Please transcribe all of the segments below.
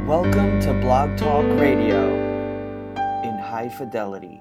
Welcome to Blog Talk Radio in high fidelity.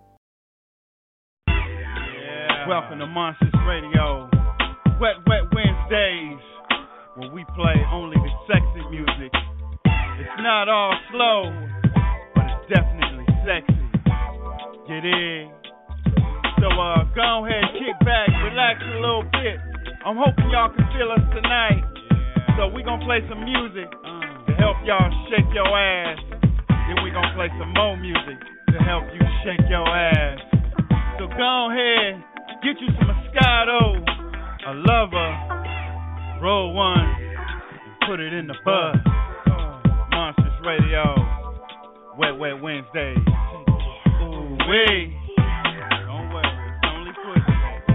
Yeah. Welcome to Monsters Radio. Wet Wednesdays, where we play only the sexy music. It's not all slow, but it's definitely sexy. Get in. So go ahead, kick back, relax a little bit. I'm hoping y'all can feel us tonight. So we gonna play some music to help y'all shake your ass. Then we gonna play some more music to help you shake your ass. So go ahead, get you some Moscato, a lover, roll one, and put it in the bud. Monsters Radio, Wet Wednesdays. Ooh wee. Don't worry, it's only pussy.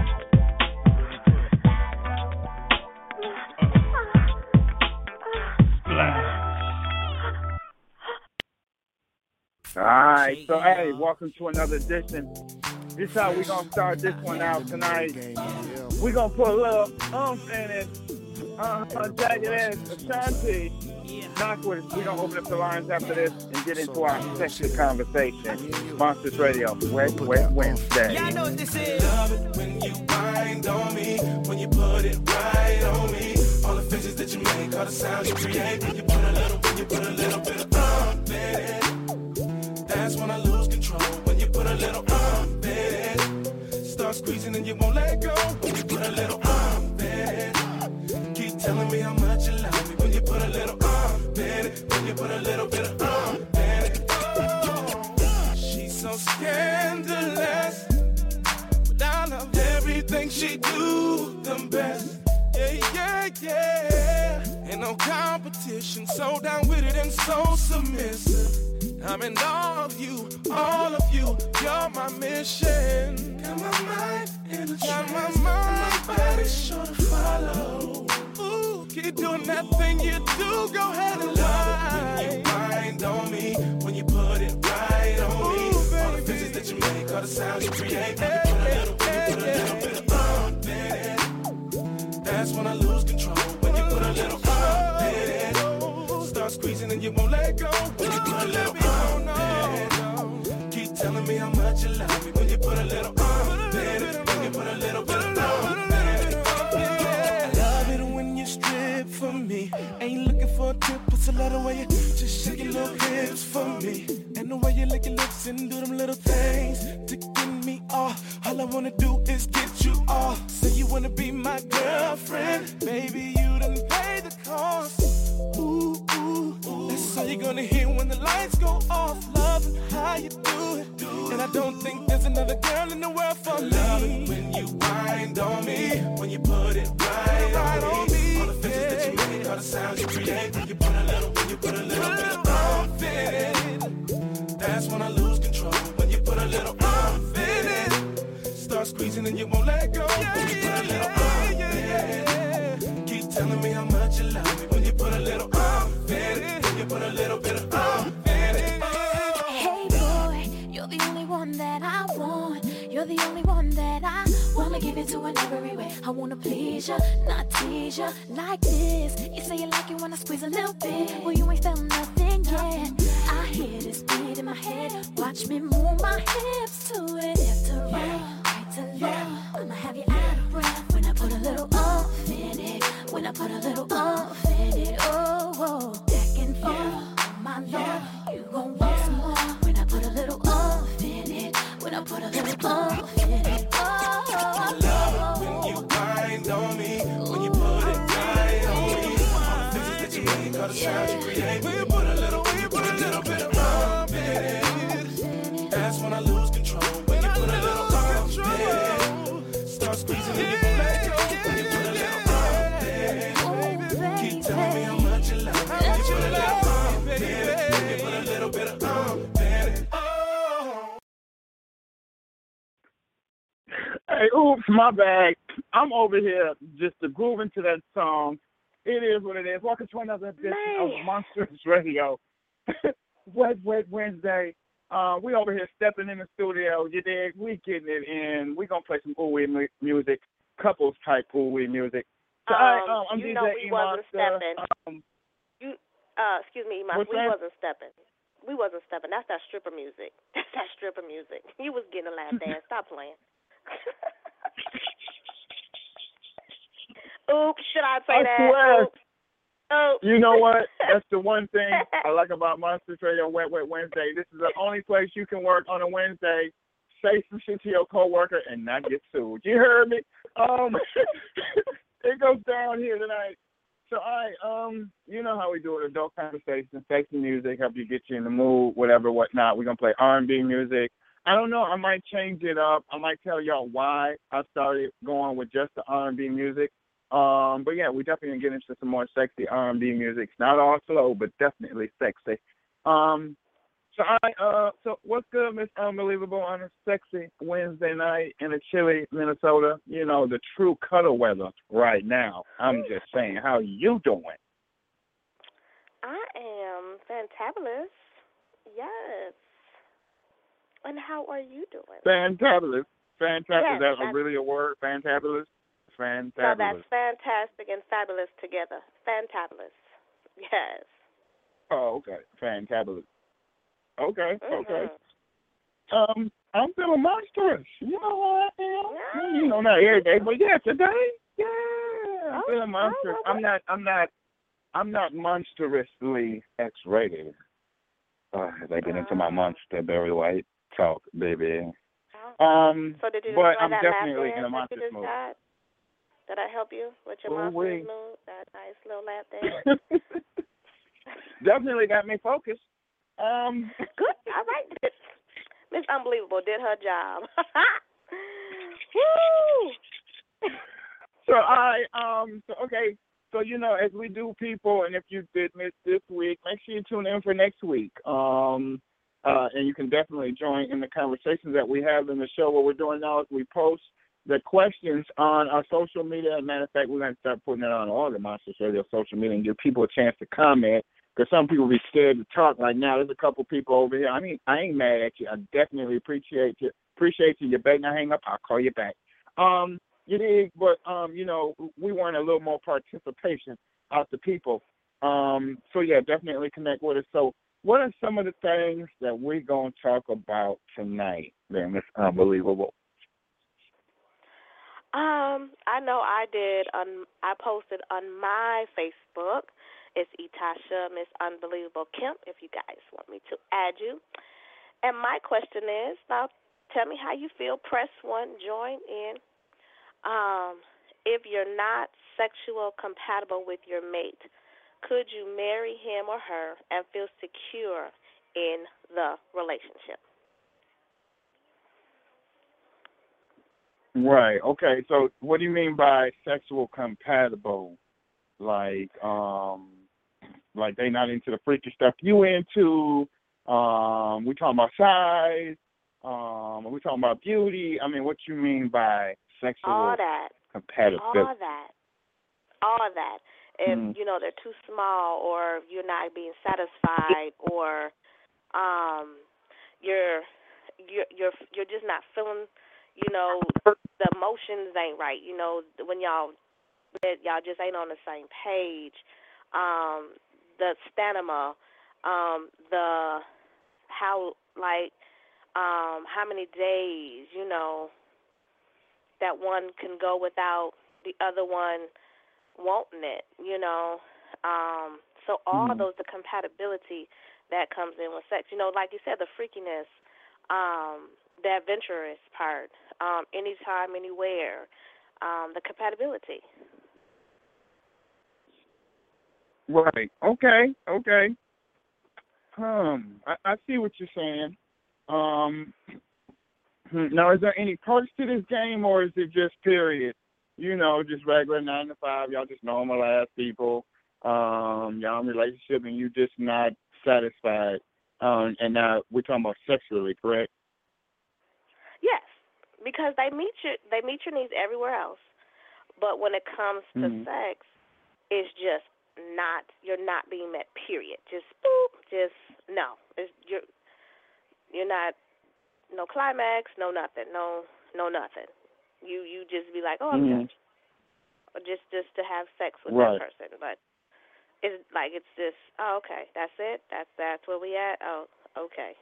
All right, so hey, welcome to another edition. This is how we gonna start this one out tonight. We gonna put a little in it. Jagged Edge, Ashanti. Knock with us. We gonna open up the lines after this and get into our sexy conversation. Monsters Radio, Wet Wednesday. Y'all know what this is. Love it when you wind on me, when you put it right on me. All the faces that you make, all the sounds you create. When you put a little bit of in it. That's when I lose control. When you put a little in it. Start squeezing and you won't let go. When you put a little in it. Keep telling me how much you love me. When you put a little in it. When you put a little bit of in it. Oh, she's so scandalous. But I love everything she do the best. Yeah. Ain't no competition. So down with it and so submissive. I'm in all of you, you're my mission. Got my mind in a trance, my body sure to follow. Ooh, keep doing that thing you do, go ahead and lie. When you wind on me, when you put it right on me. All the faces that you make, all the sounds you create. When you put a little bit of bump in it. That's when I lose control. When you put a little bump in it. Start squeezing and you won't let go. When you put a little telling me how much you love me when you put a little in it. When you put a little bit of in it. I love it when you strip for me. Ain't looking for a tip, it's a lot of way you just shake your little hips for me. And the way you lick your lips and do them little things to get me off. All I wanna do is get you off. Say you wanna be my girlfriend, baby, you done pay the cost. Ooh. That's all you're gonna hear when the lights go off. Loving how you do it. And I don't think there's another girl in the world for me. Love it when you wind on me, when you put it right on me. All the faces that you make, all the sounds you create. When you put a little bit of off in it. That's when I lose control. When you put a little off in it. Start squeezing and you won't let go. When you put a little off in it. Keep telling me how much you love me. When you put a little off in it. When you put a little bit of off in it. Hey boy, you're the only one that I want. You're the only one that I wanna give it to in every way. I wanna please you, not tease you like this. You say you like it when I squeeze a little bit. Well, you ain't felt nothing yet. I hear this beat in my head. Watch me move my hips to it. Left to right to left. I'ma have you out of breath when I put a little off in it. When I put a little off in it. Oh, back and forth, my love. You gon' want some more when I put a little off in it. When I put a little off in it. I love it when you wind on me. When you put it right on me. All the faces that you make, all the sounds you create. When you put a little bit of off in it. That's when I lose control. When you put a little off in it. Start squeezing and you won't let go. When you put a little off in it. Keep telling me how much you love me. When you put a little off in it. When you put a little bit of off in it. Hey, oops, my bad. I'm over here just grooving to that song. It is what it is. Welcome to another edition of Monsters Radio. Wet Wednesday. We over here stepping in the studio. You dig? We getting it in. We gonna play some ooh-wee music, couples type ooh-wee music. So, I'm you DJ know we wasn't E-Monster. stepping. Excuse me, What's we that? wasn't stepping. We wasn't stepping. That's that stripper music. That's that stripper music. You was getting a lap dance. Stop playing. Oops, should I say I that? swear. Oops. Oh. You know what? That's the one thing I like about Monsters Radio Wet Wednesday. This is the only place you can work on a Wednesday, say some shit to your coworker and not get sued. You heard me? It goes down here tonight. So you know how we do it, adult conversation, sexy music, help you get you in the mood, whatever, whatnot. We're gonna play R&B music. I don't know, I might change it up. I might tell y'all why I started going with just the R&B music. But yeah, we definitely gonna get into some more sexy R&B music. It's not all slow, but definitely sexy. So what's good, Miss Unbelievable, on a sexy Wednesday night in a chilly Minnesota? You know, the true cuddle weather right now. I'm just saying, how you doing? I am fantabulous. Yes. And how are you doing? Fantabulous. Fantabulous. Yes, Is that really a word? Fantabulous? Fantabulous. No, that's fantastic and fabulous together. Fantabulous. Yes. Oh, okay. Fantabulous. Okay, okay. Mm-hmm. I'm feeling monstrous. You know what I am? Nice. You know, not every day, but yeah, today, yeah, I'm Oh, feeling monstrous. oh, I'm not monstrously X-rated. They get into my monster very white talk, baby. So did you but enjoy I'm that definitely lap in a dance monstrous that you just mood. got? Did I help you with your Oh, monstrous mood? That nice little lap dance? Definitely got me focused. Good. All right. Miss Unbelievable did her job. Woo! Okay. So, you know, as we do, people, and if you did miss this week, make sure you tune in for next week. And you can definitely join in the conversations that we have in the show. What we're doing now is we post the questions on our social media. As a matter of fact, we're going to start putting it on all the Monsters Radio social media and give people a chance to comment, because some people be scared to talk. Like now, there's a couple people over here. I mean, I ain't mad at you. I definitely appreciate you. You better not hang up. I'll call you back. You dig? But, you know, we want a little more participation out the people. So, yeah, definitely connect with us. So what are some of the things that we're going to talk about tonight, man? It's unbelievable. I know I did. I posted on my Facebook. It's Etasha, Miss Unbelievable Kemp, if you guys want me to add you. And my question is, now tell me how you feel. Press 1, join in. If you're not sexual compatible with your mate, could you marry him or her and feel secure in the relationship? Right. Okay. So what do you mean by sexual compatible? Like they not into the freaky stuff you into? We talking about size? We talking about beauty? I mean, what you mean by sexual All that. compatibility? All that. If you know they're too small, or you're not being satisfied, or you're just not feeling, you know, the emotions ain't right. You know, when y'all just ain't on the same page. The stamina, how many days, you know, that one can go without the other one wanting it, you know. So all those, the compatibility that comes in with sex, you know, like you said, the freakiness, the adventurous part, anytime, anywhere, the compatibility. Right. Okay. I see what you're saying. Now, is there any parts to this game, or is it just period? You know, just regular 9 to 5. Y'all just normal ass people. Y'all in relationship and you just not satisfied. And now we're talking about sexually, correct? Yes, because they meet your needs everywhere else, but when it comes to sex, it's just you're not being met. Period. Just boop. Just no. You're not. No climax. No nothing. No nothing. You just be like, oh, I'm touched. Or just to have sex with that person, but It's like it's just, oh, okay, that's it. That's where we at. Oh, okay.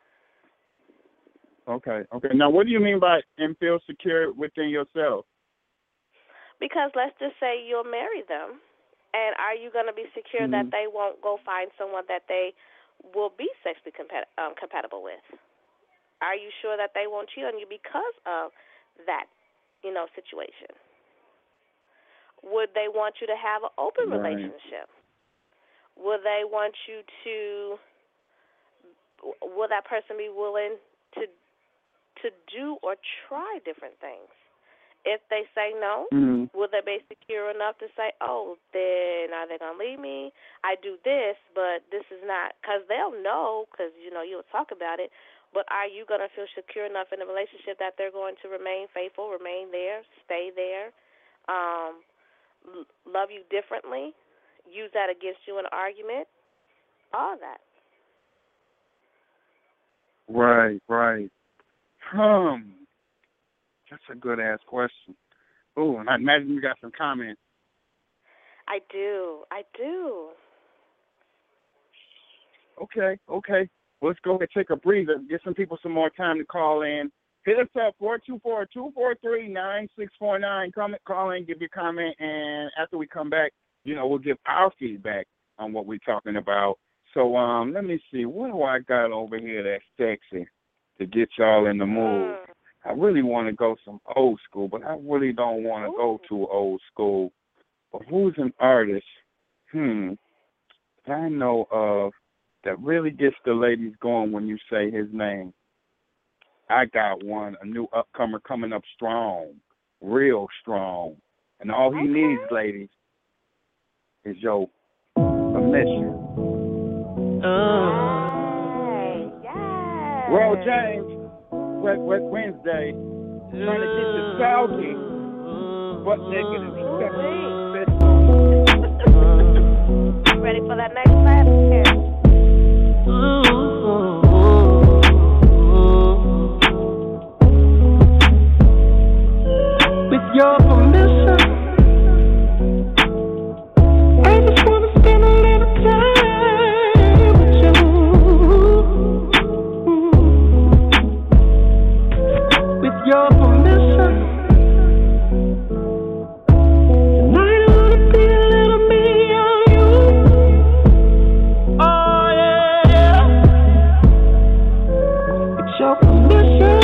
Okay. Now, what do you mean by and feel secure within yourself? Because let's just say you'll marry them, and are you going to be secure that they won't go find someone that they will be sexually compatible with? Are you sure that they won't cheat on you because of that, situation? Would they want you to have an open relationship? Will they want you to? Will that person be willing to do or try different things? If they say no, will they be secure enough to say, oh, then are they going to leave me? I do this, but this is not, because they'll know, because, you'll talk about it, but are you going to feel secure enough in the relationship that they're going to remain faithful, remain there, stay there, love you differently, use that against you in an argument, all that. Right. That's a good-ass question. Oh, and I imagine you got some comments. I do. Okay. Let's go ahead and take a breather. Give some people some more time to call in. Hit us up, 424-243-9649. Call in, give your comment, and after we come back, we'll give our feedback on what we're talking about. So let me see. What do I got over here that's sexy to get y'all in the mood? I really want to go some old school, but I really don't want to go too old school. But who's an artist that I know of that really gets the ladies going when you say his name? I got one, a new upcomer coming up strong, real strong. And all he needs, ladies, is your permission. Yes. Roll James. Wet Wednesday, trying to get you salty, butt naked and sexy. Ready for that next clap? Here. With your permission, I just want to spend a little time with you. Your permission. Tonight I wanna be a little me on you. Oh yeah. With your permission,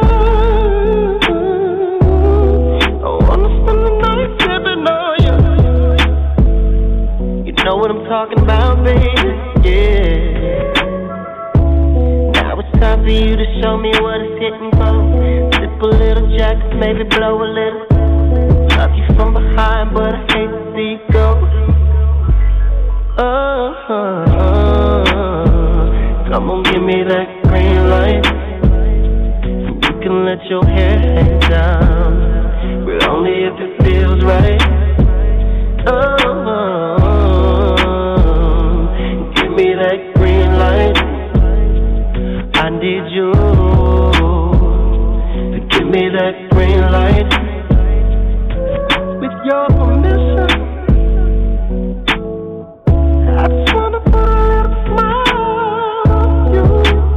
I wanna spend the night sipping on you. You know what I'm talking about, baby. Yeah. Now it's time for you to show me what it's hitting for. Sip a little jack, maybe blow a little. Love you from behind, but I hate to see you go. Come on, give me that green light. You can let your hair hang down, but only if it feels right. Give me that green light. I need you. Give me that green light. With your permission, I just wanna put a little smile on you.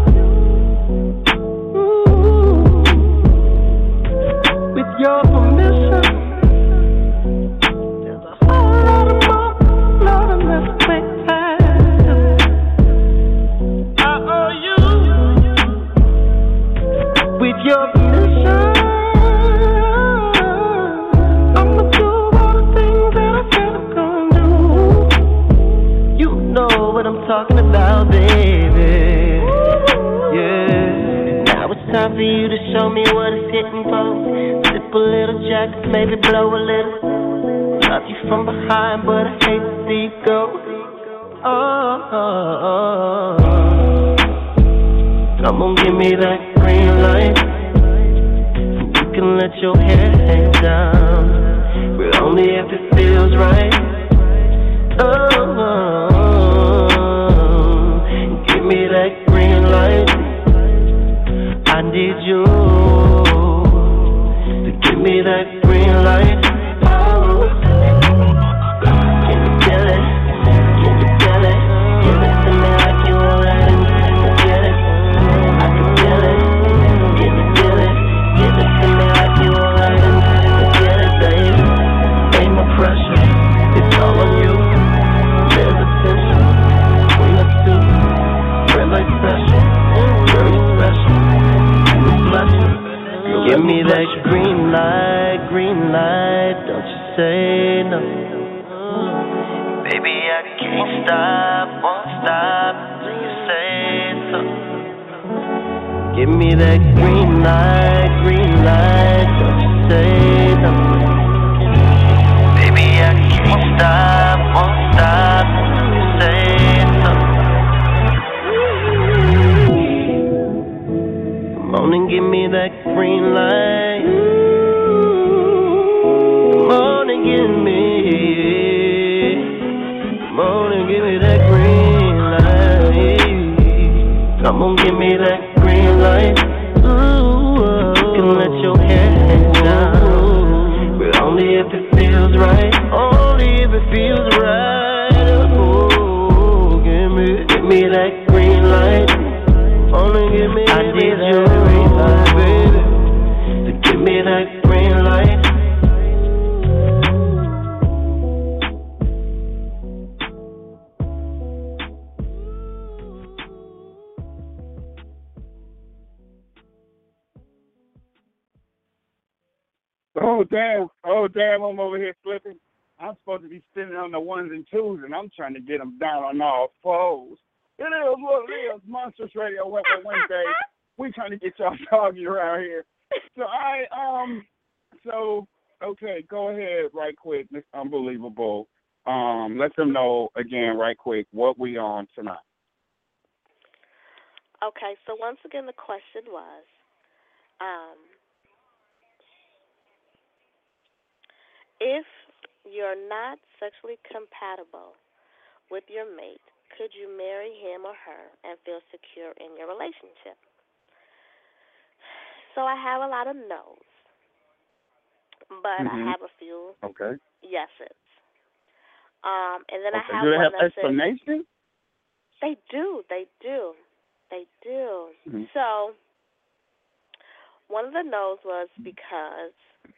With your permission, there's a whole lot of this quick time. I owe you. With your permission, I'ma do all the things that I said I'm gonna do. You know what I'm talking about, baby. Yeah. Now it's time for you to show me what it's hitting for. Sip a little jack, maybe blow a little. Love you from behind, but I hate to see you go. Come on, give me that green light. You can let your hair hang down, but only if it feels right. Give me that green light. I need you to give me that green light. Can you feel it? Give me that green light, don't you say no. Baby, I can't stop, won't stop till you say so. Give me that green light, don't you say no. Baby, I can't stop, won't stop till you say so. Come on and give me that green light. Come on and give me. Come on and give me that green light. Come on, give me that green light. Ooh, you can let your hair hang down, but only if it feels right. Only if it feels right. Oh, give me that green light. Only give me that green light, baby. So give me that green light. Oh, damn, I'm over here flipping. I'm supposed to be sitting on the ones and twos, and I'm trying to get them down on all fours. It is what it is. Monsters Radio Wednesday. We trying to get y'all doggy around here. Okay, go ahead right quick, Miss Unbelievable. Let them know again right quick what we on tonight. Okay, so once again the question was, if you're not sexually compatible with your mate, could you marry him or her and feel secure in your relationship? So I have a lot of no's, but I have a few yeses. And then I have do they one have that explanation? They do. Mm-hmm. So one of the no's was because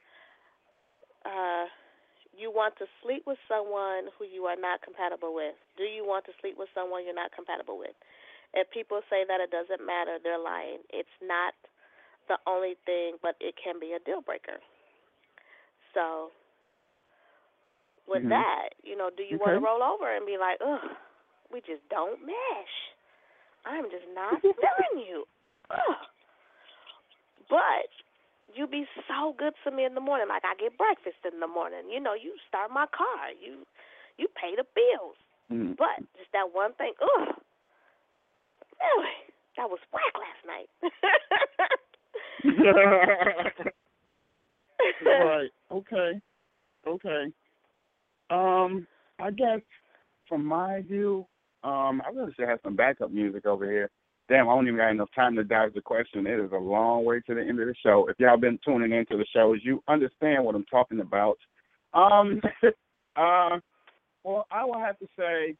you want to sleep with someone who you are not compatible with. Do you want to sleep with someone you're not compatible with? If people say that it doesn't matter, they're lying. It's not the only thing, but it can be a deal breaker. So with that, do you want to roll over and be like, ugh, we just don't mesh. I'm just not feeling you. Ugh. But you be so good to me in the morning. Like I get breakfast in the morning. You start my car. You pay the bills. Mm-hmm. But just that one thing, ugh, really, that was whack last night. Right. Okay. I guess from my view, I really should have some backup music over here. Damn, I don't even got enough time to dodge the question. It is a long way to the end of the show. If y'all been tuning into the shows, you understand what I'm talking about. Well, I will have to say,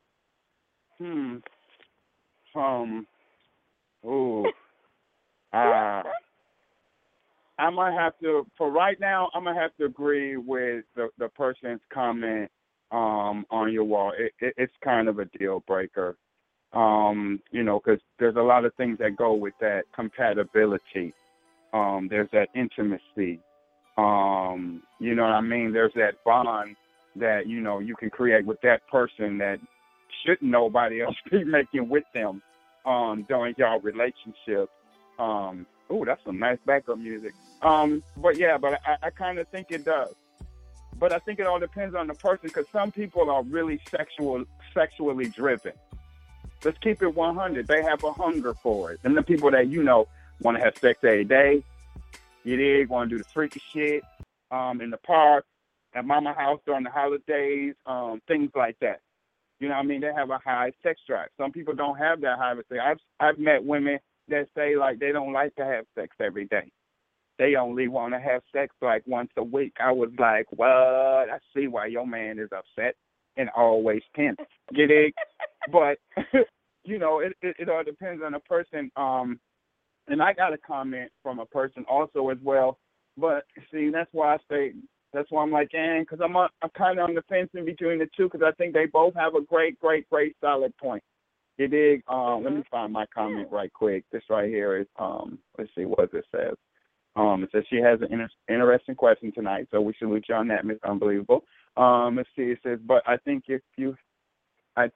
I might have to, for right now, I'm going to have to agree with the person's comment on your wall. It's kind of a deal breaker, because there's a lot of things that go with that compatibility. There's that intimacy. You know what I mean? There's that bond that, you can create with that person that shouldn't nobody else be making with them during y'all relationship. That's some nice backup music. But I kind of think it does. But I think it all depends on the person, because some people are really sexually driven. Let's keep it 100. They have a hunger for it. And the people that, want to have sex every day, want to do the freaky shit in the park, at mama house during the holidays, things like that. You know what I mean? They have a high sex drive. Some people don't have that high of a sex. I've met women that say, like, they don't like to have sex every day. They only want to have sex, like, once a week. I was like, what? I see why your man is upset and always tense. Get it? But, it all depends on the person. And I got a comment from a person also as well. But, see, that's why I'm like, because I'm kind of on the fence in between the two, because I think they both have a great solid point. You dig? Let me find my comment right quick. This right here is, let's see what it says. It says she has an interesting question tonight, so we salute you on that, Miss Unbelievable. Let's see. It says, but I think you have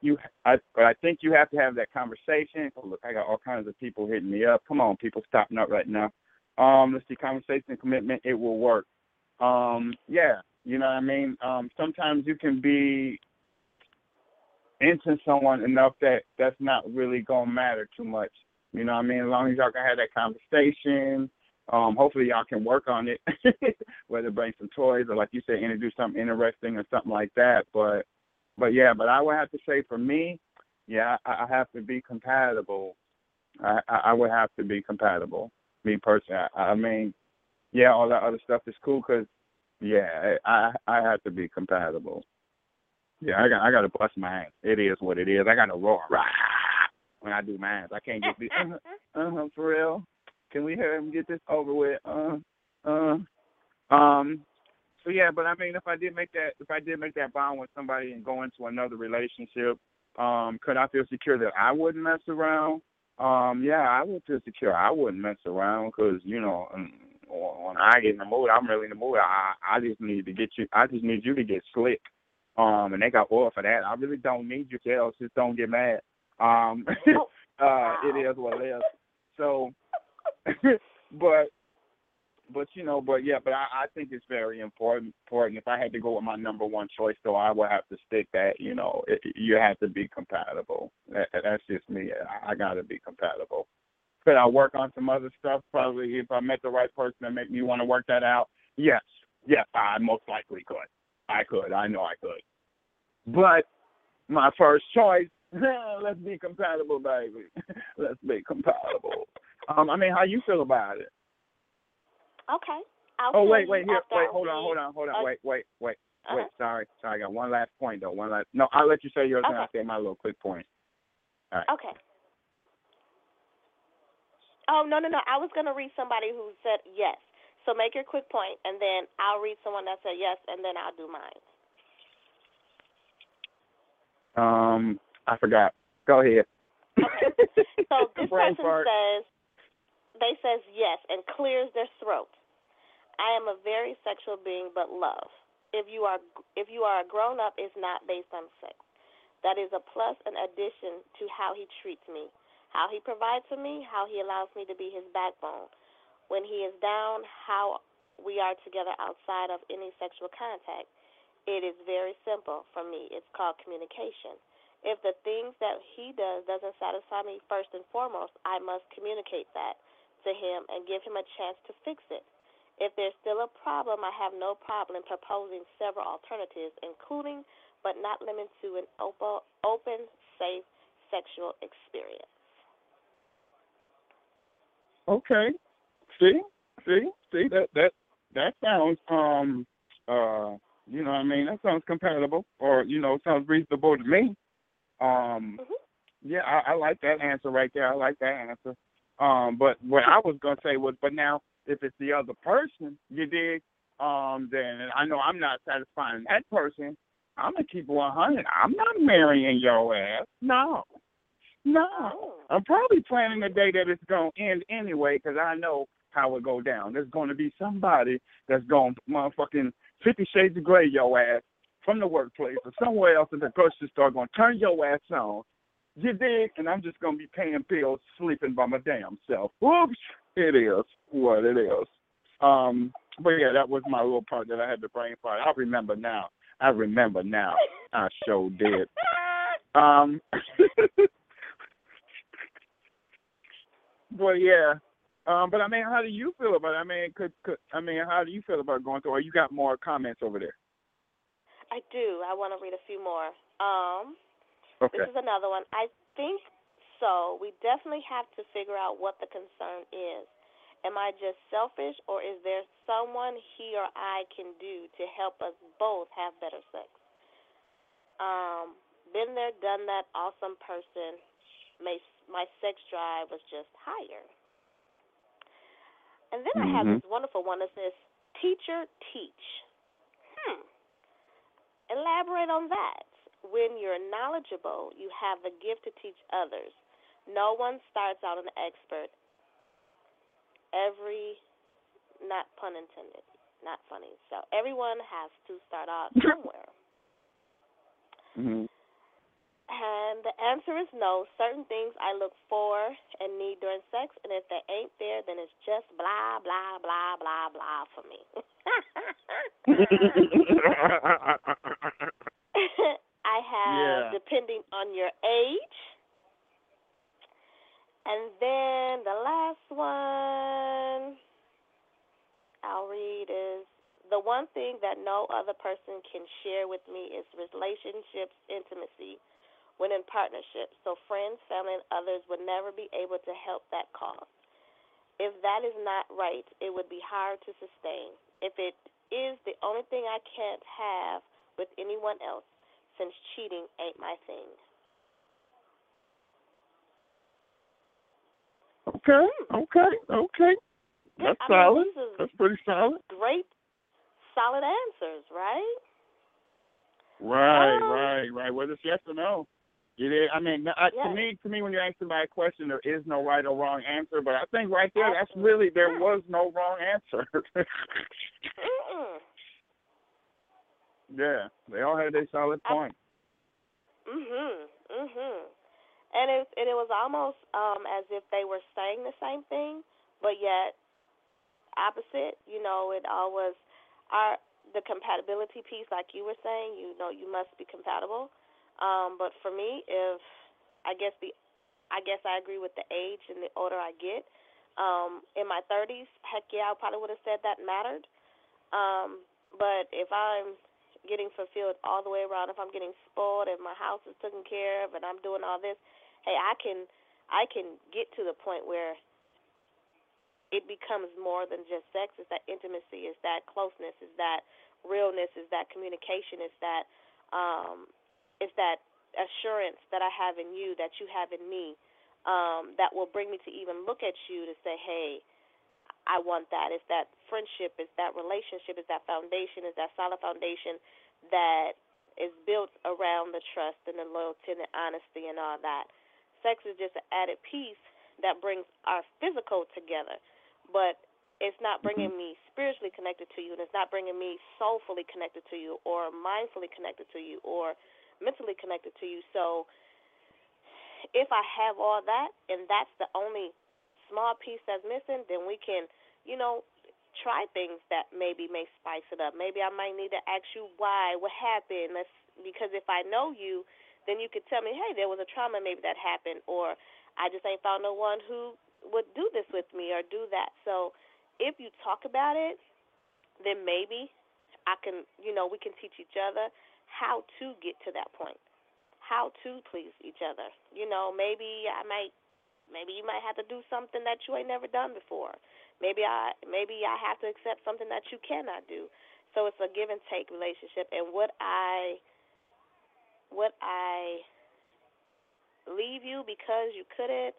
to have that conversation. Oh, look, I got all kinds of people hitting me up. Come on, people, stopping up right now. Let's see, conversation and commitment. It will work. Yeah, you know what I mean. Sometimes you can be into someone enough that's not really gonna matter too much. You know what I mean? As long as y'all can have that conversation. Hopefully y'all can work on it, whether bring some toys or, like you said, introduce something interesting or something like that. But I would have to say for me, yeah, I have to be compatible. I would have to be compatible, me personally. I mean, yeah, all that other stuff is cool because, yeah, I have to be compatible. Yeah, I got to bust my ass. It is what it is. I got to roar when I do mine. I can't just be, for real. Can we hear him get this over with? So yeah, but I mean, if I did make that bond with somebody and go into another relationship, could I feel secure that I wouldn't mess around? Yeah, I would feel secure. I wouldn't mess around because, you know, when I get in the mood, I'm really in the mood. I just need to get you. I just need you to get slick. And they got oil for that. I really don't need you to else. Just don't get mad. It is what it is. So. but you know, I think it's very important. If I had to go with my number one choice, though, I would have to stick that, you know, you have to be compatible. That's just me. I got to be compatible. Could I work on some other stuff? Probably if I met the right person that make me want to work that out. Yes, I most likely could. I could. I know I could. But my first choice, let's be compatible, baby. Let's be compatible. I mean, how you feel about it? Okay. Wait, hold on. Wait. Sorry, I got one last point, though. No, I'll let you say yours and I'll say my little quick point. All right. Okay. Oh, no. I was going to read somebody who said yes. So make your quick point, and then I'll read someone that said yes, and then I'll do mine. I forgot. Go ahead. Okay. So this person says yes and clears their throat. I am a very sexual being, but love. If you are a grown up, it's not based on sex. That is a plus and addition to how he treats me, how he provides for me, how he allows me to be his backbone. When he is down, how we are together outside of any sexual contact. It is very simple for me. It's called communication. If the things that he does doesn't satisfy me first and foremost, I must communicate that to him and give him a chance to fix it. If there's still a problem, I have no problem proposing several alternatives, including but not limited to an open, safe sexual experience. Okay. See, that sounds you know what I mean, that sounds compatible, or, you know, sounds reasonable to me. Yeah, I like that answer right there. I like that answer. But what I was gonna say was, but now if it's the other person, you dig, then I know I'm not satisfying that person. I'm gonna keep 100. I'm not marrying your ass. No. I'm probably planning a day that it's gonna end anyway, because I know how it go down. There's gonna be somebody that's gonna motherfucking 50 Shades of Grey your ass from the workplace or somewhere else in the grocery store, gonna turn your ass on. You dig? And I'm just gonna be paying bills, sleeping by my damn self. Oops, it is what it is. But yeah, that was my little part that I had to bring forward. I remember now. I sure did. But yeah. But I mean, how do you feel about it? I mean, how do you feel about going through? Or you got more comments over there? I do. I want to read a few more. Okay. This is another one. I think so. We definitely have to figure out what the concern is. Am I just selfish, or is there someone he or I can do to help us both have better sex? Been there, done that, awesome person. My sex drive was just higher. And then I have this wonderful one that says, teacher, teach. Elaborate on that. When you're knowledgeable, you have the gift to teach others. No one starts out an expert. Every not pun intended, not funny. So everyone has to start out somewhere. Mm-hmm. And the answer is no. Certain things I look for and need during sex, and if they ain't there, then it's just blah, blah, blah, blah, blah for me. I have, depending on your age. And then the last one I'll read is, the one thing that no other person can share with me is relationships, intimacy, when in partnership. So friends, family, and others would never be able to help that cause. If that is not right, it would be hard to sustain. If it is the only thing I can't have with anyone else, since cheating ain't my thing. Okay. That's solid. That's pretty solid. Great, solid answers, right? Right. Whether it's yes or no. It is. I mean, yes. To me, when you're asking my question, there is no right or wrong answer. But I think right there, that's really, there was no wrong answer. Yeah, they all had their solid point. And it was almost as if they were saying the same thing, but yet opposite. You know, it all was the compatibility piece, like you were saying. You know, you must be compatible. But for me, I guess I agree with the age and the older I get. In my 30s, heck yeah, I probably would have said that mattered. But if I'm getting fulfilled all the way around, if I'm getting spoiled and my house is taken care of and I'm doing all this, hey, I can get to the point where it becomes more than just sex. It's that intimacy, it's that closeness, it's that realness, it's that communication, it's that assurance that I have in you, that you have in me, that will bring me to even look at you to say, hey, I want that. It's that friendship, it's that relationship, it's that foundation, it's that solid foundation that is built around the trust and the loyalty and the honesty and all that. Sex is just an added piece that brings our physical together, but it's not bringing me spiritually connected to you, and it's not bringing me soulfully connected to you or mindfully connected to you or mentally connected to you. So if I have all that and that's the only small piece that's missing, then we can, try things that maybe may spice it up. Maybe I might need to ask you why, what happened, because if I know you, then you could tell me, hey, there was a trauma maybe that happened, or I just ain't found no one who would do this with me or do that. So if you talk about it, then maybe I can, we can teach each other how to get to that point, how to please each other. Maybe you might have to do something that you ain't never done before. Maybe I have to accept something that you cannot do. So it's a give and take relationship. And would I leave you because you couldn't?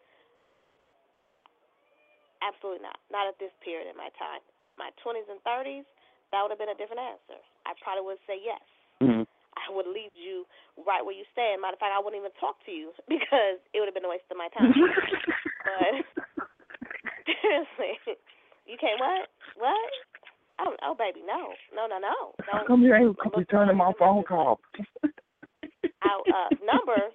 Absolutely not. Not at this period in my time. My 20s and 30s, that would have been a different answer. I probably would say yes. Mm-hmm. I would leave you right where you stand. Matter of fact, I wouldn't even talk to you because it would have been a waste of my time. But seriously, you can't what? Oh, baby, no. How come you ain't returning my phone call? Our number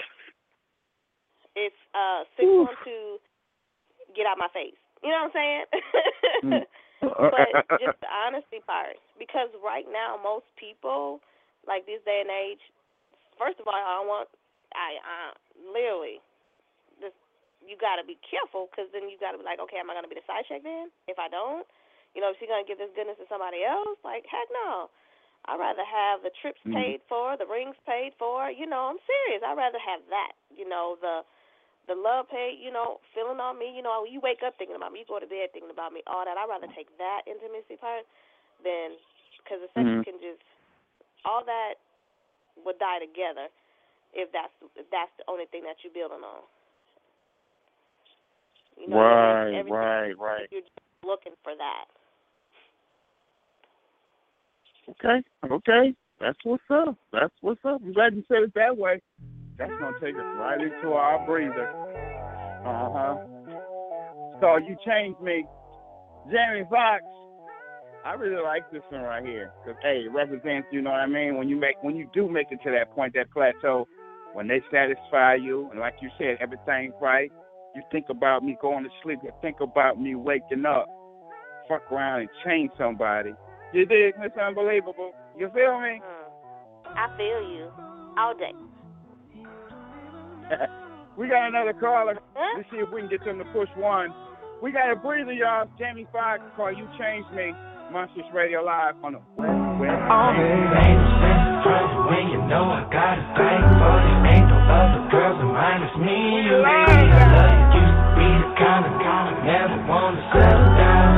is 612. Get out my face. You know what I'm saying? But just the honesty part, because right now most people, like this day and age, first of all, I literally, just, you got to be careful, because then you got to be like, okay, am I going to be the side chick then? If I don't, is she going to give this goodness to somebody else? Like, heck no. I'd rather have the trips paid for, the rings paid for. I'm serious. I'd rather have that, the love paid, feeling on me. You wake up thinking about me, you go to bed thinking about me, all that. I'd rather take that intimacy part than, because the sex can just, all that would die together if that's the only thing that you're building on. Right. You're just looking for that. Okay. That's what's up. I'm glad you said it that way. That's going to take us right into our breather. So you changed me. Jamie Foxx. I really like this one right here because hey, it represents, you know what I mean. When you do make it to that point, that plateau, when they satisfy you, and like you said, everything's right. You think about me going to sleep. You think about me waking up. Fuck around and change somebody. You dig? It's unbelievable. You feel me? I feel you all day. We got another caller. Let's see if we can get them to push one. We got a breather, y'all. Jamie Foxx, call You Changed Me. Monsters Radio Live on the web. Oh, ain't no sense in frontin' when you know I got a thing for you. Ain't no other girls in mind, it's me and you, baby. I love you, used to be the kind of never wanna settle down.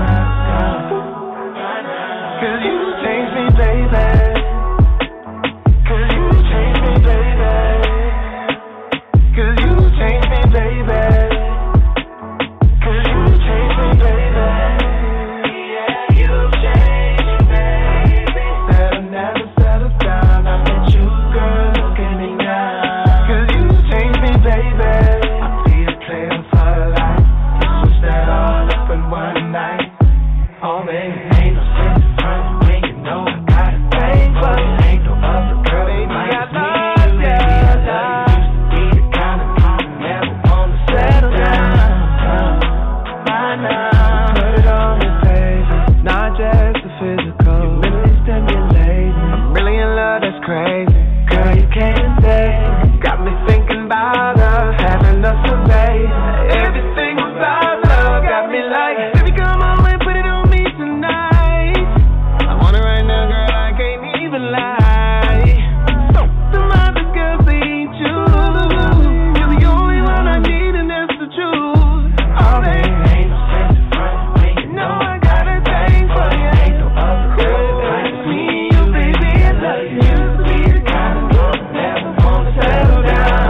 Cause you changed me, baby. Cause you changed me, baby. Cause you changed me, baby. Cause you changed me, baby. Yeah, you changed me, baby. Said I never settle down. I met you, girl, look at me now. Cause you changed me, baby. I'll be a player for life. You switched that all up in one night. Oh, baby, ain't no sense in front when you know I got a thing for you. Ain't no other girl, baby, I love you. I love you. Used to be the kind of never wanna settle down. Why not? Put it on me, baby. Not just the physical. You really stimulate me. I'm really in love, that's crazy. Girl, you can't say. Got me thinking about us, having us a baby. Everything about love got me like, baby, come on and put it on me tonight. I want it right now, girl, I can't even lie. Some other girls, they ain't you. You're the only one I need, and that's the truth. Oh, baby, ain't no sense in front when you know I got a thing for you. Ain't no other girl like me, you, baby, I love you. Used to be the kind of girl that never wanna settle down.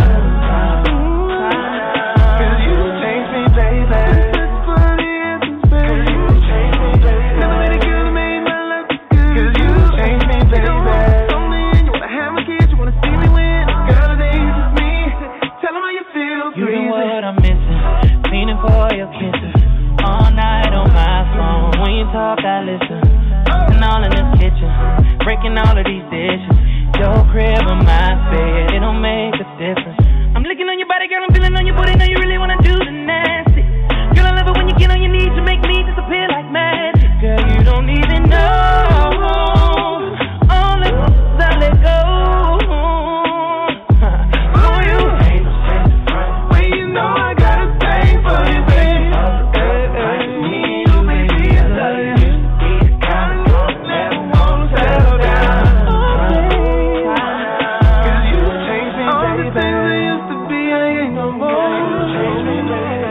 Cause you changed me, baby. Cause you changed me, baby. Never met a girl that made my life good. Cause you changed me, baby. You wanna have my kids, you wanna see me win. Girl, it ain't just me. Tell them how you feel. You know what I'm missing, meaning for your kisses. All night on my phone, when you talk I listen. And all in this kitchen, breaking all of these dishes. Your crib or my bed, it don't make a difference. I'm looking on your body, girl, I'm feeling on your booty. Know you really wanna do the nasty. Girl, I love it when you get on your knees. You make me disappear like magic. Girl, you don't even know all the things I let go. For you, ain't no sense in front when you know I got a thing for you, baby. Me and you, baby, I love you. Used to be the kind of girl that never wanna settle down. Cause you changed me, baby. All the things I used to be, I ain't no more. You changed me, baby.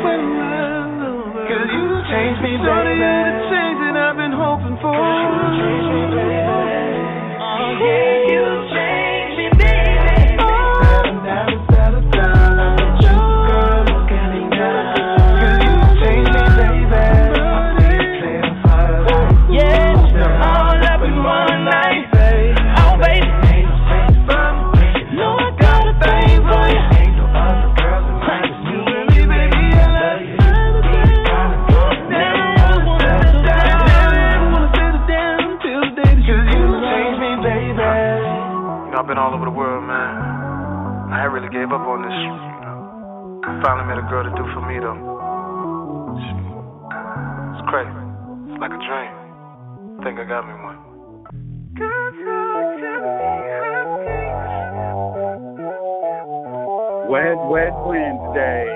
Cause you changed me, baby. Sorry, you're the change that I've been hoping for. You changed me, baby. Oh, yeah, you changed me, baby. Said I never settle down. I met you, girl, look at me now. Cause you changed me, baby. I'll be a player for life. Yeah, all up in one night. Oh, baby, Ain't no sense in front when you know I got a thing for you. Ain't no other girls in mind, it's me and you, baby, I love you. Used to be the kind of girl that never wanna settle down. Never wanna settle down till the day that you changed me, baby. You know, I've been all over the world, man. I had really gave up on this. Finally met a girl to do for me, though. It's crazy. It's like a dream. I think I got me one. Wet Wednesday.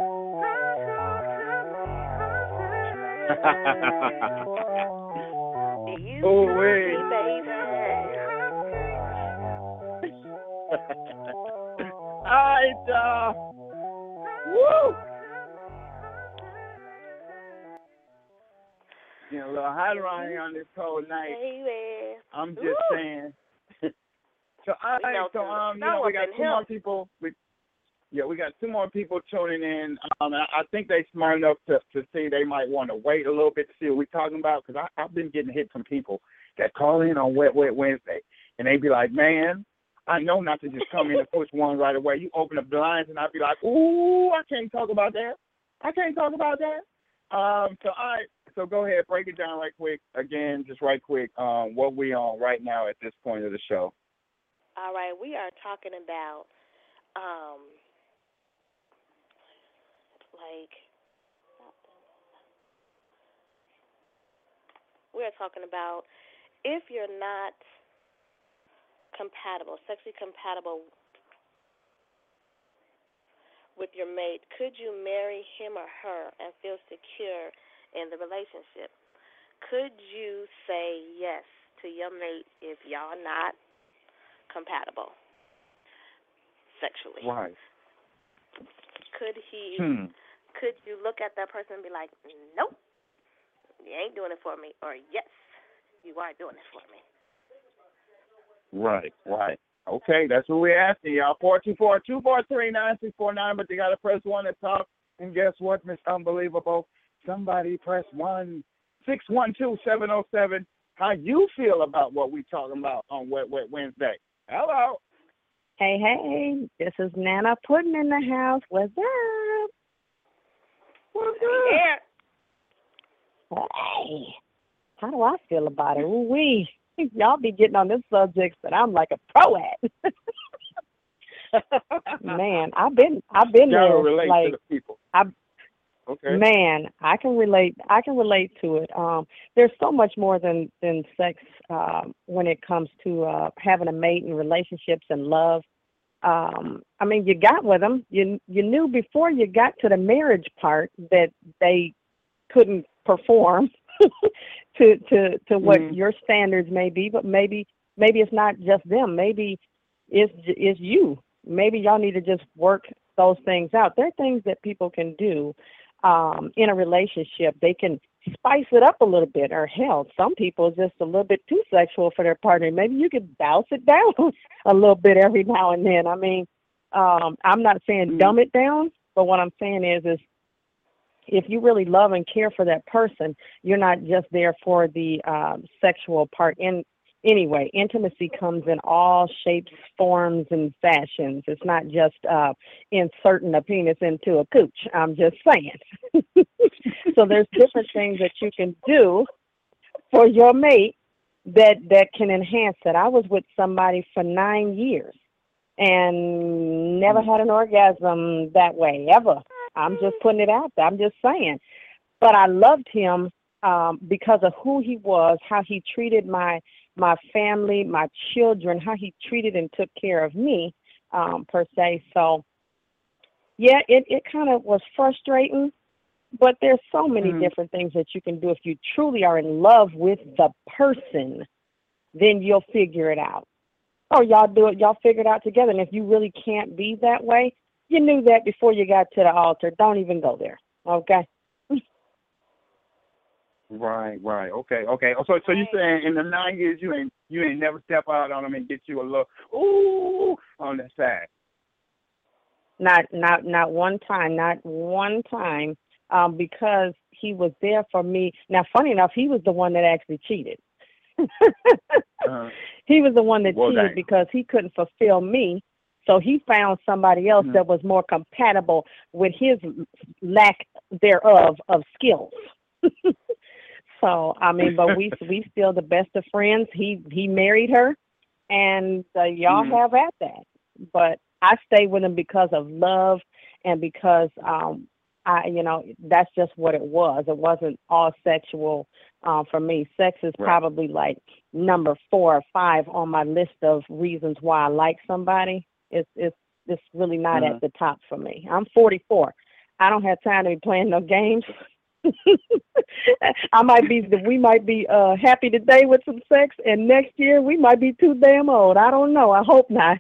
You Oh, changed wait. me, baby. All right, y'all. Woo! Getting a little hot around here on this cold night. Baby. I'm just Woo. saying. So, all right, know, so some you know, snow we up got in two more Hill. people. We got two more people tuning in. I think they smart enough to see they might want to wait a little bit to see what we're talking about, because I've been getting hit from people that call in on Wet Wednesday, and they be like, man, I know not to just come in and push one right away. You open up the lines, and I'd be like, ooh, I can't talk about that. So, all right, So go ahead, break it down right quick. Again, just right quick. What we on right now at this point of the show? All right, we are talking about like we are talking about if you're not compatible, sexually compatible with your mate, could you marry him or her and feel secure in the relationship? Could you say yes to your mate if y'all not compatible sexually? Right. Could you look at that person and be like, nope, you ain't doing it for me, or yes, you are doing it for me? Right. Okay, that's what we're asking y'all. 424-243-9649, but you got to press 1 to talk. And guess what, Miss Unbelievable? Somebody press 1. 612-707. How you feel about what we talking about on Wet Wednesday? Hello. Hey, this is Nana Puddin' in the house. What's up? What's up? Hey, how do I feel about it? Ooh-wee. Y'all be getting on this subject that I'm like a pro at. Man, I've been there. Relate like to the people. Okay. Man, I can relate to it. There's so much more than sex when it comes to having a mate and relationships and love. I mean, you got with them. You knew before you got to the marriage part that they couldn't perform to what your standards may be, but maybe it's not just them. Maybe it's you. Maybe y'all need to just work those things out. There are things that people can do in a relationship. They can spice it up a little bit, or hell, some people are just a little bit too sexual for their partner. Maybe you could bounce it down a little bit every now and then. I mean, I'm not saying dumb it down, but what I'm saying is if you really love and care for that person, you're not just there for the sexual part. Anyway, intimacy comes in all shapes, forms, and fashions. It's not just inserting a penis into a cooch. I'm just saying. So there's different things that you can do for your mate that can enhance it. I was with somebody for 9 years and never had an orgasm that way, ever. I'm just putting it out there. I'm just saying. But I loved him because of who he was, how he treated my family, my children, how he treated and took care of me, per se. So, yeah, it kind of was frustrating, but there's so many different things that you can do. If you truly are in love with the person, then you'll figure it out. Or y'all figure it out together. And if you really can't be that way, you knew that before you got to the altar. Don't even go there, okay? Right. Okay. So you saying in the 9 years you ain't never step out on them and get you a little ooh on the side? Not one time. Not one time. Because he was there for me. Now, funny enough, he was the one that actually cheated. He was the one that cheated because he couldn't fulfill me. So he found somebody else that was more compatible with his lack thereof of skills. So, I mean, but we still the best of friends. He married her, and y'all have at that. But I stayed with him because of love and because that's just what it was. It wasn't all sexual for me. Sex is probably like number 4 or 5 on my list of reasons why I like somebody. It's really not at the top for me. I'm 44. I don't have time to be playing no games. We might be happy today with some sex, and next year we might be too damn old. I don't know. I hope not.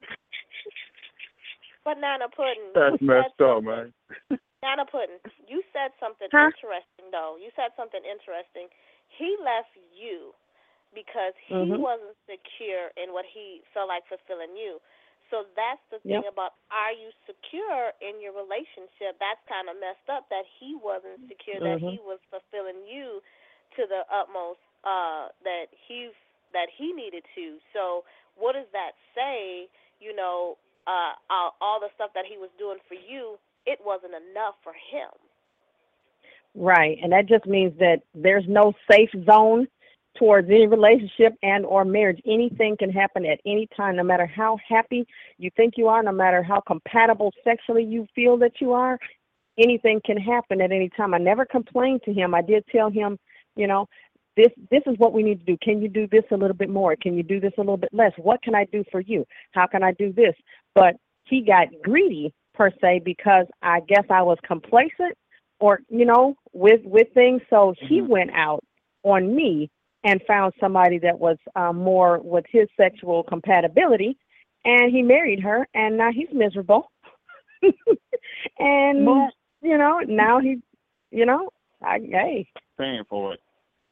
But Nana Puddin', that's messed up, man. Nana Puddin', you said something interesting, though. You said something interesting. He left you because he wasn't secure in what he felt like fulfilling you. So that's the thing about, are you secure in your relationship? That's kind of messed up that he wasn't secure, that he was fulfilling you to the utmost that he needed to. So what does that say? You know, all the stuff that he was doing for you, it wasn't enough for him. Right. And that just means that there's no safe zone towards any relationship and or marriage. Anything can happen at any time, no matter how happy you think you are, no matter how compatible sexually you feel that you are. Anything can happen at any time. I never complained to him. I did tell him, you know, this is what we need to do. Can you do this a little bit more? Can you do this a little bit less? What can I do for you? How can I do this? But he got greedy, per se, because I guess I was complacent or, you know, with things. So he went out on me and found somebody that was more with his sexual compatibility, and he married her, and now he's miserable. And, you know, now he, you know, hey. Paying for it.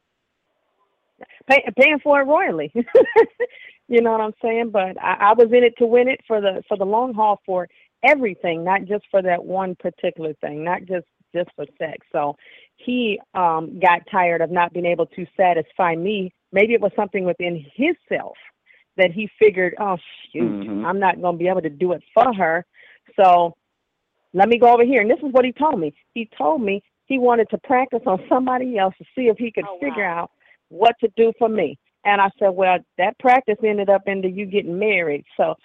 Paying for it royally. You know what I'm saying? But I was in it to win it for the long haul, for everything, not just for that one particular thing, not just for sex. So he got tired of not being able to satisfy me. Maybe it was something within himself that he figured, oh, shoot, I'm not going to be able to do it for her. So let me go over here. And this is what he told me. He told me he wanted to practice on somebody else to see if he could figure out what to do for me. And I said, well, that practice ended up into you getting married. So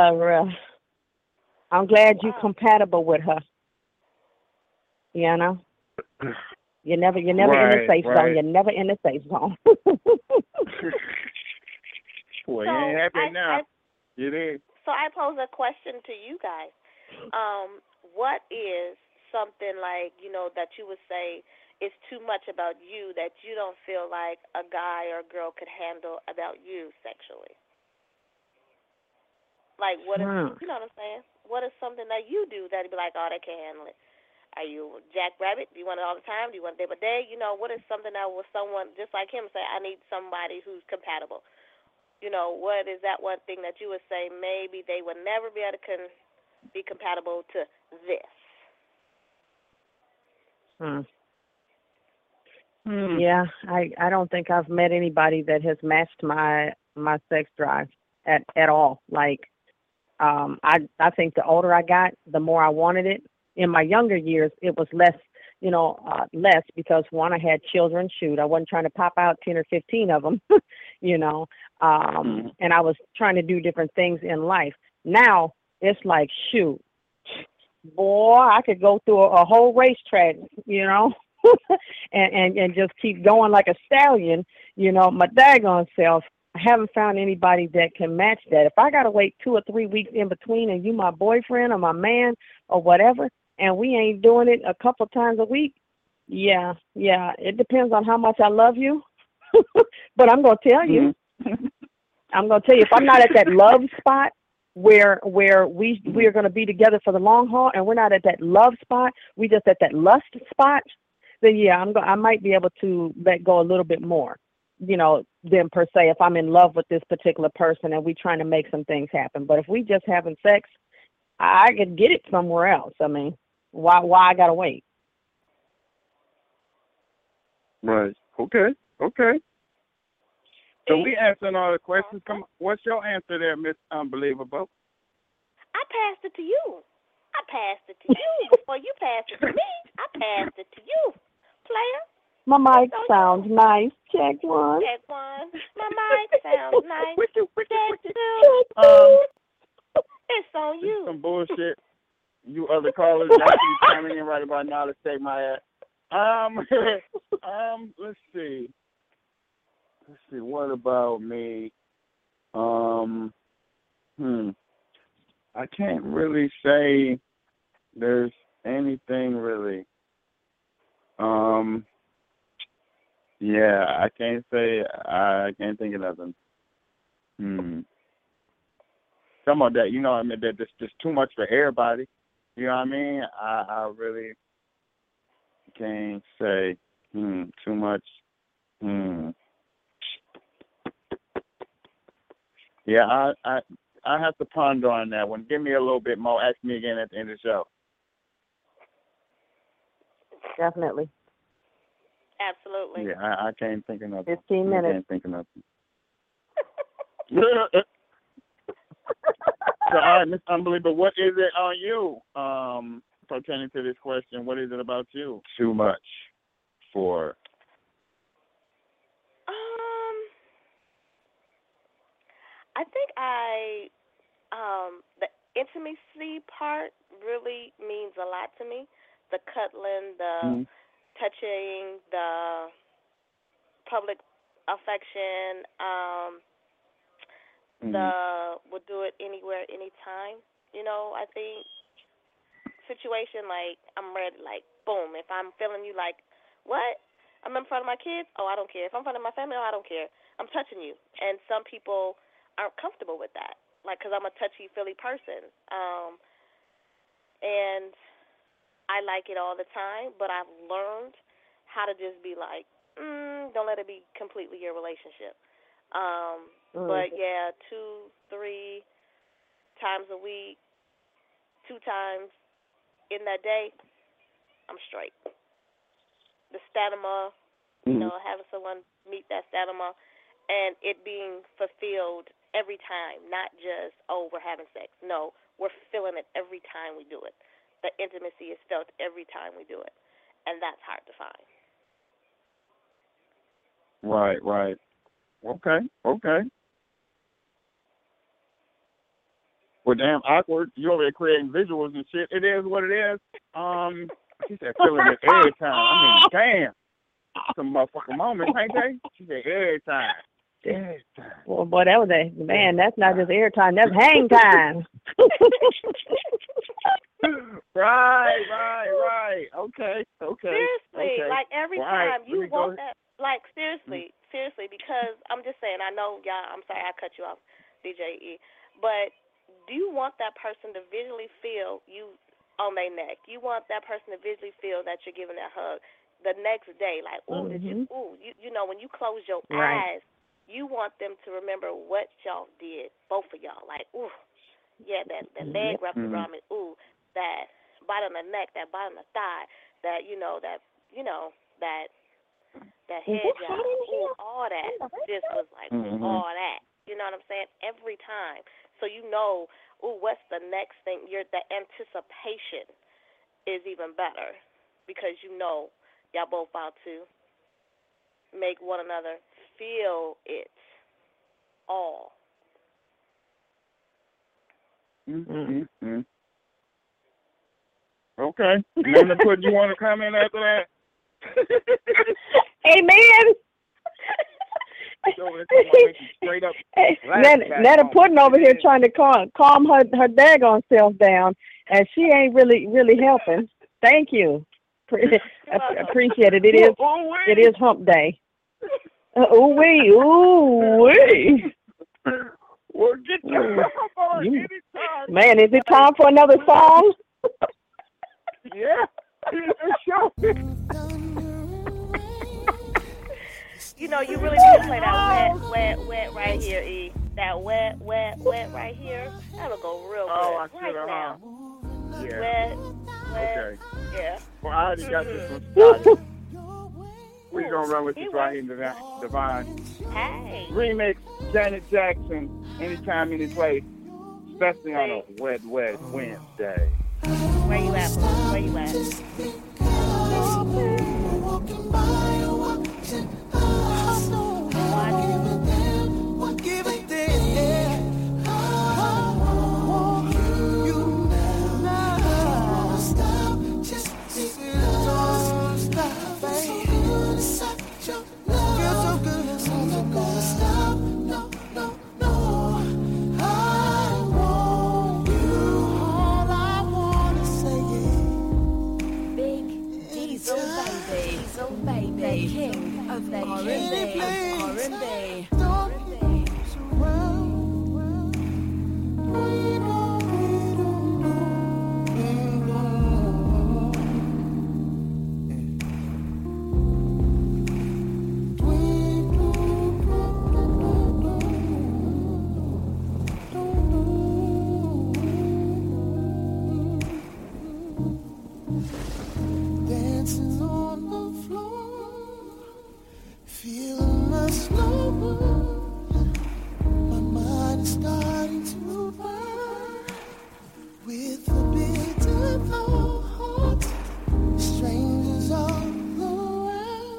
I'm glad you're compatible with her. You know? You're never in the safe zone. You're never in the safe zone. Well, you ain't happy now. You did. So I pose a question to you guys. What is something like, you know, that you would say is too much about you that you don't feel like a guy or a girl could handle about you sexually? Like, what is, you know what I'm saying? What is something that you do that would be like, oh, they can't handle it? Are you Jack Rabbit? Do you want it all the time? Do you want it day by day? You know, what is something that was someone just like him say, I need somebody who's compatible? You know, what is that one thing that you would say maybe they would never be able to be compatible to this? Yeah, I don't think I've met anybody that has matched my sex drive at all. Like, I think the older I got, the more I wanted it. In my younger years, it was less, you know, less because, one, I had children. Shoot, I wasn't trying to pop out 10 or 15 of them, you know, and I was trying to do different things in life. Now, it's like, shoot, boy, I could go through a whole racetrack, you know, and just keep going like a stallion, you know, my daggone self. I haven't found anybody that can match that. If I got to wait 2 or 3 weeks in between and you my boyfriend or my man or whatever, and we ain't doing it a couple times a week, yeah, it depends on how much I love you. But I'm going to tell you, if I'm not at that love spot where we are going to be together for the long haul, and we're not at that love spot, we just at that lust spot, then yeah, I might be able to let go a little bit more, you know, than per se if I'm in love with this particular person and we trying to make some things happen. But if we just having sex, I could get it somewhere else. I mean, why I gotta wait? Right. Okay. So we answering all the questions. Come on. What's your answer there, Miss Unbelievable? I passed it to you. Before you passed it to me. I passed it to you, player. My mic sounds nice. Check one. My mic sounds nice. Check two. It's on you. Some bullshit. You other callers, y'all be coming in right about now to take my ass. Let's see. What about me? I can't really say there's anything really. Yeah, I can't say. I can't think of nothing. Some of that, you know what I mean, that just too much for everybody. You know what I mean? I really can't say too much. Yeah, I have to ponder on that one. Give me a little bit more. Ask me again at the end of the show. Definitely. Absolutely. Yeah, I can't think of nothing. 15 minutes. I can't think of nothing. So, all right, Miss Unbelievable, what is it on you pertaining to this question? What is it about you? Too much. for? I think the intimacy part really means a lot to me. The cuddling, the touching, the public affection, the we'll do it anywhere, anytime. You know, I think situation like I'm ready, like boom. If I'm feeling you, like what? I'm in front of my kids. Oh, I don't care. If I'm in front of my family, oh, I don't care. I'm touching you, and some people aren't comfortable with that, like, because I'm a touchy-feely person. And I like it all the time, but I've learned how to just be like, don't let it be completely your relationship. But, yeah, 2-3 times a week, 2 times in that day, I'm straight. The stamina, you know, having someone meet that stamina, and it being fulfilled every time, not just, oh, we're having sex. No, we're feeling it every time we do it. The intimacy is felt every time we do it, and that's hard to find. Right. Okay. Well, damn awkward. You over there creating visuals and shit. It is what it is. She said feeling it every time. I mean, damn. Some motherfucking moments, ain't they? She said every time. Well, boy, that was man. That's not just air time. That's hang time. Right. Okay. Seriously, like every time you want that. Like seriously, because I'm just saying. I know y'all. I'm sorry, I cut you off, DJ E. But do you want that person to visually feel you on their neck? You want that person to visually feel that you're giving that hug the next day. Like, ooh, you know, when you close your eyes. You want them to remember what y'all did, both of y'all. Like, ooh, yeah, that leg wrapped around me. Ooh, that bottom of the neck, that bottom of the thigh, that head job, ooh, all that. Just was like all that. You know what I'm saying? Every time. So you know, ooh, what's the next thing? The anticipation is even better because you know y'all both about to make one another feel it all. Okay. Nana, Put, you want to comment after that? Amen. Straight up. Nana Puddin' over here trying to calm her daggone self down, and she ain't really helping. Thank you. Appreciate it. It is hump day. Ooh wee. Well, get your on anytime. Man, is it time for another song? Yeah. You know, you really need to play that wet right here, E. That wet right here. That'll go real good. Oh, I should right now. Yeah. Wet. Okay. Yeah. Well, I already got this one started. We're going to run with this right here, Divine. Hey. Remix, Janet Jackson, anytime, any place, especially on a wet Wednesday. Where you at, bro? Where you at? The king of the R&B. Dancing on the floor, feeling my slow moves. My mind is starting to burn with a bit of thought. Strangers all around.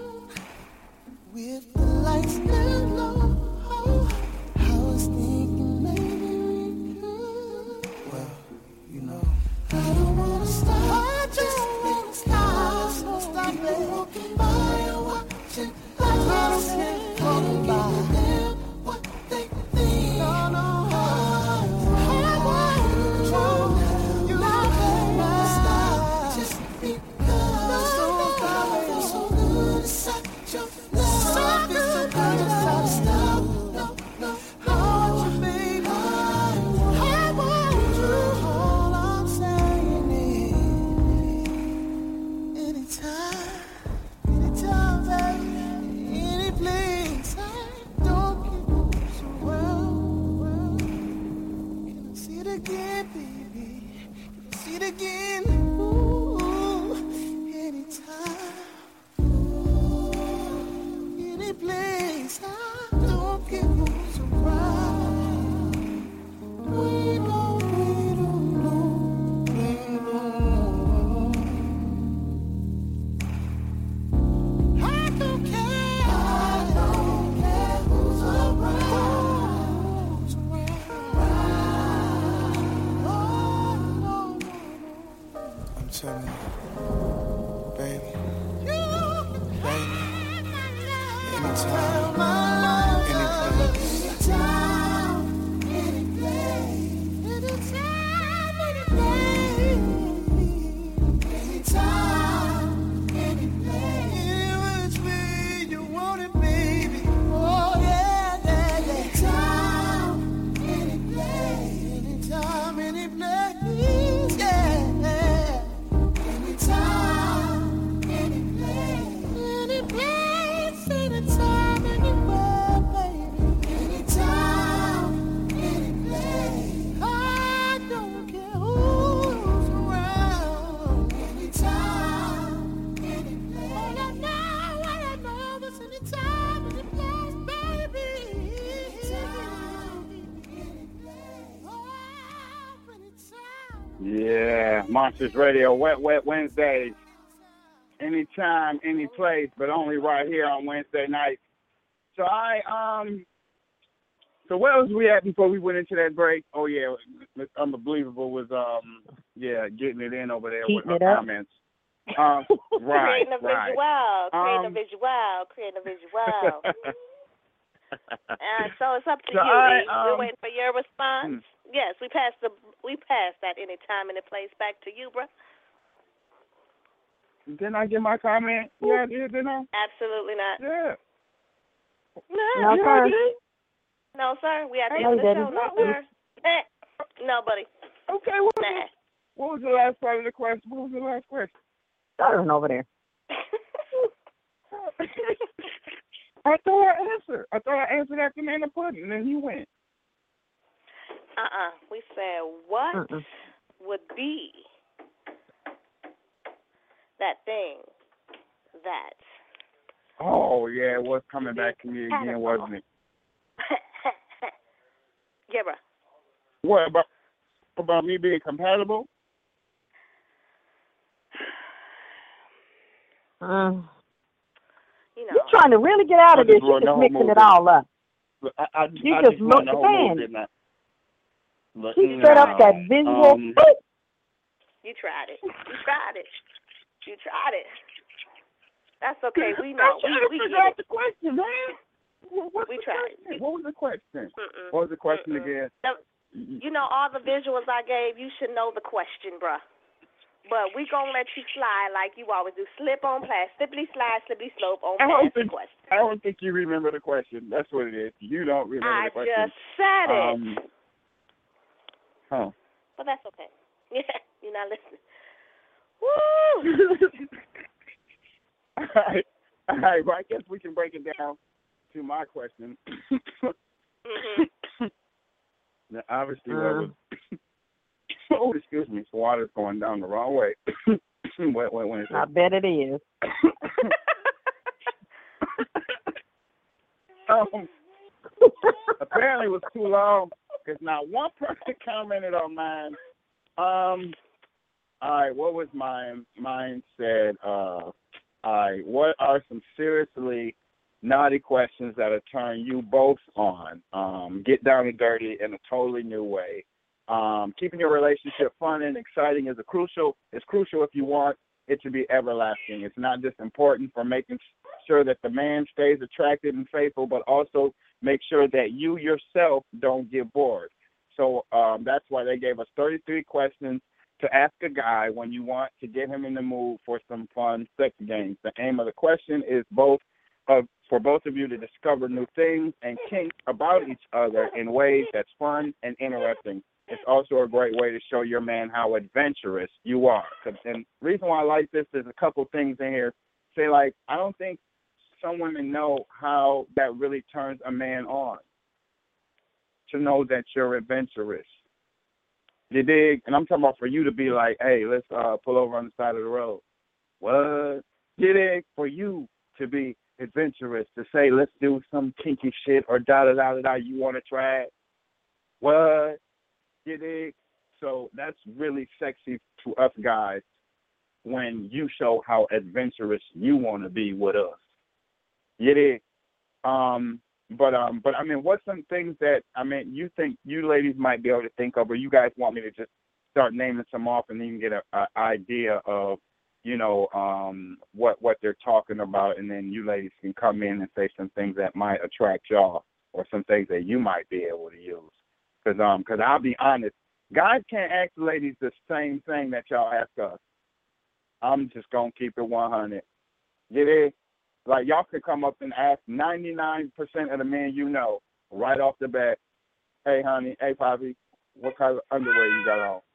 Yeah, Monsters Radio, Wet Wednesdays. Anytime, any place, but only right here on Wednesday night. So so where was we at before we went into that break? Oh yeah, Miss Unbelievable was getting it in over there with her comments. Right, creating a visual, creating a visual. So it's up to you. We're waiting for your response. Yes, we passed that anytime, any place back to you, bro. Didn't I get my comment? Yeah, I did, didn't I? Absolutely not. Yeah. No, sir. No, sir. We at the end of the show. No, sir. No, buddy. Okay, what was the last part of the question? What was the last question? Starting over there. I thought I answered after Man of Pudding, and then you went. We said what would be that thing that... Oh, yeah, it was coming back to me again, wasn't it? Yeah, bro. What, about me being compatible? You're trying to really get out of this. You're just mixing it all up. Look, you just looked the fan. She set up that visual. You tried it. You tried it. That's okay. We know. We get it. The question, man. We tried it. What was the question? What was the question again? You know, all the visuals I gave, you should know the question, bruh. But we gonna let you slide like you always do. Slip on past, slippity slide, slippity slope on past the question. I don't think you remember the question. That's what it is. You don't remember the question. I just said it. Huh. But that's okay. Yeah, you're not listening. Woo! All right. Well, I guess we can break it down to my question. Now, obviously, excuse me, the water's going down the wrong way. Wait. I bet it is. Apparently, it was too long because not one person commented on mine. All right, what was mine? Mine said, all right, what are some seriously naughty questions that'll turn you both on? Get down and dirty in a totally new way. Keeping your relationship fun and exciting is crucial if you want it to be everlasting. It's not just important for making sure that the man stays attractive and faithful, but also make sure that you yourself don't get bored. So that's why they gave us 33 questions to ask a guy when you want to get him in the mood for some fun sex games. The aim of the question is for both of you to discover new things and kinks about each other in ways that's fun and interesting. It's also a great way to show your man how adventurous you are. And the reason why I like this, there's a couple things in here. Say, like, I don't think some women know how that really turns a man on, to know that you're adventurous. You dig? And I'm talking about for you to be like, hey, let's pull over on the side of the road. What? You dig? For you to be adventurous, to say, let's do some kinky shit or da-da-da-da-da, you want to try it? What? You dig? So that's really sexy to us guys when you show how adventurous you want to be with us. You dig? But I mean, what's some things that, I mean, you think you ladies might be able to think of, or you guys want me to just start naming some off and then you can get an idea of, what they're talking about, and then you ladies can come in and say some things that might attract y'all or some things that you might be able to use. Because I'll be honest, guys can't ask ladies the same thing that y'all ask us. I'm just going to keep it 100. Get it? Like, y'all can come up and ask 99% of the men you know right off the bat, hey, honey, hey, Poppy, what kind of underwear you got on?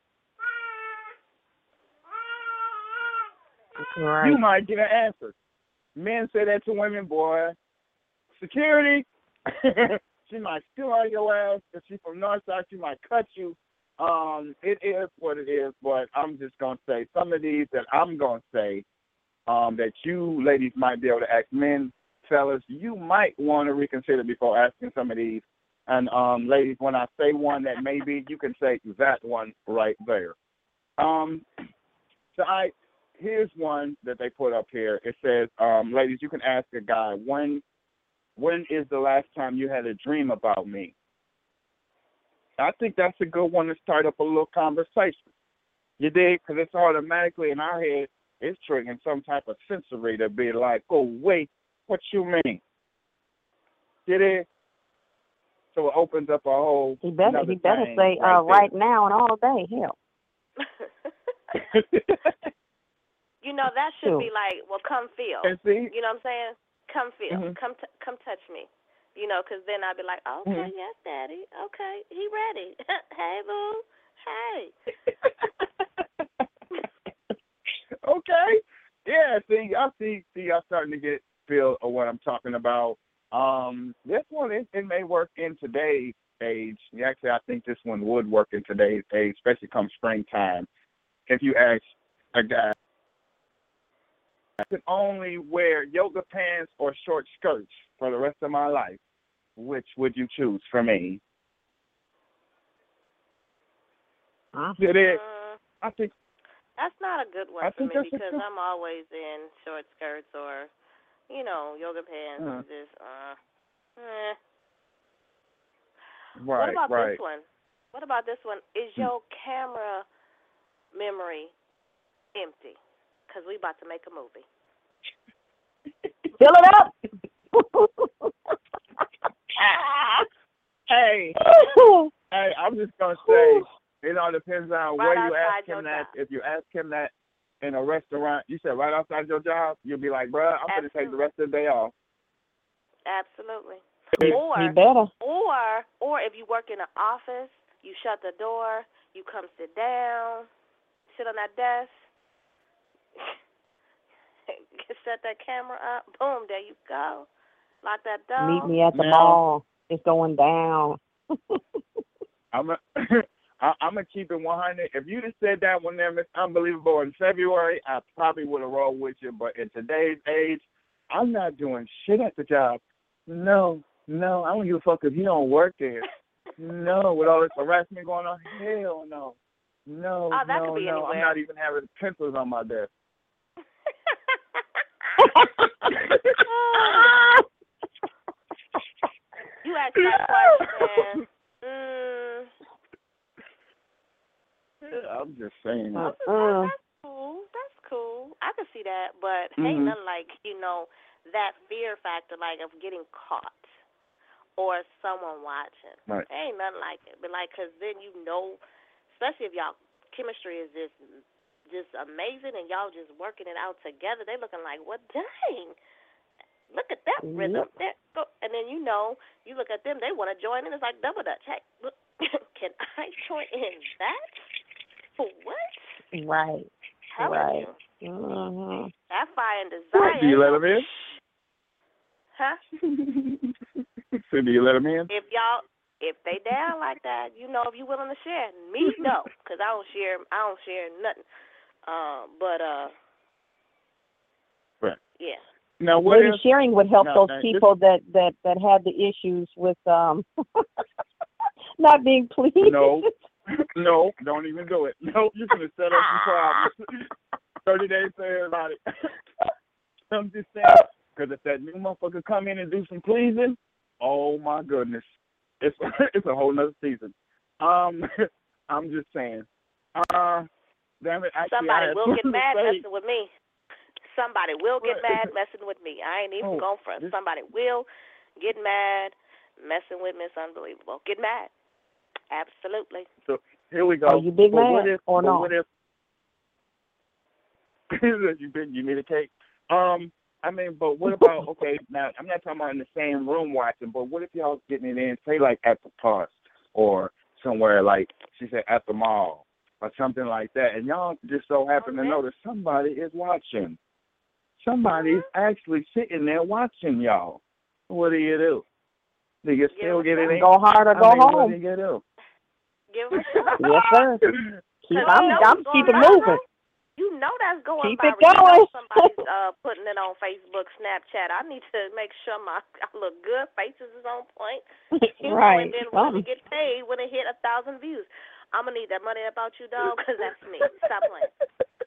Right. You might get an answer. Men say that to women, boy. Security, she might steal on your ass. If she's from Northside, she might cut you. It is what it is, but I'm just going to say some of these that I'm going to say that you ladies might be able to ask men, fellas, you might want to reconsider before asking some of these. And ladies, when I say one that maybe, you can say that one right there. Here's one that they put up here. It says, ladies, you can ask a guy, when is the last time you had a dream about me? I think that's a good one to start up a little conversation. You dig? Because it's automatically in our head, it's triggering some type of sensory to be like, oh, wait, what you mean? You dig? So it opens up a whole He better thing say right now and all day, hell. That should be like, well, come feel. And see? You know what I'm saying? Come feel. Mm-hmm. Come touch me. Because then I'd be like, okay, yes, Daddy. Okay, he ready. Hey, boo. Hey. Okay. Yeah, see, y'all starting to feel of what I'm talking about. This one, it may work in today's age. Actually, I think this one would work in today's age, especially come springtime. If you ask a guy, I can only wear yoga pants or short skirts for the rest of my life, which would you choose for me? Did it? I think that's not a good one for me because I'm always in short skirts or, yoga pants. Just, Right, What about right. this one? What about this one? Is your camera memory empty? Because we about to make a movie. Fill it up. Hey, I'm just going to say, it all depends on where you ask him that. If you ask him that in a restaurant, you said right outside your job, you'll be like, bruh, I'm going to take the rest of the day off. Absolutely. He better. Or if you work in an office, you shut the door, you come sit down, sit on that desk, set that camera up, boom, there you go. Lock that door. Meet me at the mall. It's going down. I'm gonna keep it 100. If you'd have said that when they're Miss Unbelievable in February, I probably would have rolled with you. But in today's age, I'm not doing shit at the job. No, I don't give a fuck if you don't work there. No, with all this harassment going on, hell no. No, could be anywhere. I'm not even having pencils on my desk. You asked that question. I'm just saying. That's cool. That's cool. I can see that, but ain't nothing like, that fear factor, like, of getting caught or someone watching. Right. Ain't nothing like it. But, like, because then especially if y'all chemistry is just amazing and y'all just working it out together, they looking like, well, dang, look at that rhythm. And then you look at them, they want to join in. It's like double dutch. Hey, look, can I join in that? For what? Right. Right. Mm-hmm. That fire and desire. Do you let them in? Huh? So do you let them in? If they down like that, if you're willing to share. Me, no, because I don't share nothing. Right. Yeah. Now, maybe sharing would help those people that had the issues with not being pleased. No, don't even do it. No, you're going to set up some problems. 30 days to everybody. I'm just saying, because if that new motherfucker come in and do some pleasing, oh my goodness, it's a whole nother season. I'm just saying. Damn it! Actually, Somebody will get mad say. messing with me. Somebody will get mad messing with me. I ain't even going for it. Somebody will get mad messing with me. It's unbelievable. Get mad. Absolutely. So here we go. Are you big but mad what if, or but not? What if you need a cake? I mean, but what about, okay, now I'm not talking about in the same room watching, but what if y'all getting it in, say like at the park or somewhere like she said at the mall or something like that, and y'all just so happen to know that somebody is watching. Somebody's actually sitting there watching y'all. What do you do? Do you still get it in? Go hard or go home. What do you do? Give them a shot. Yes, sir. I'm keeping moving. You know that's going Keep viral. it going. You know somebody's putting it on Facebook, Snapchat. I need to make sure I look good. Faces is on point. Right. And then when it get paid, when it hit 1,000 views, I'm going to need that money about you, dog, because that's me. Stop playing.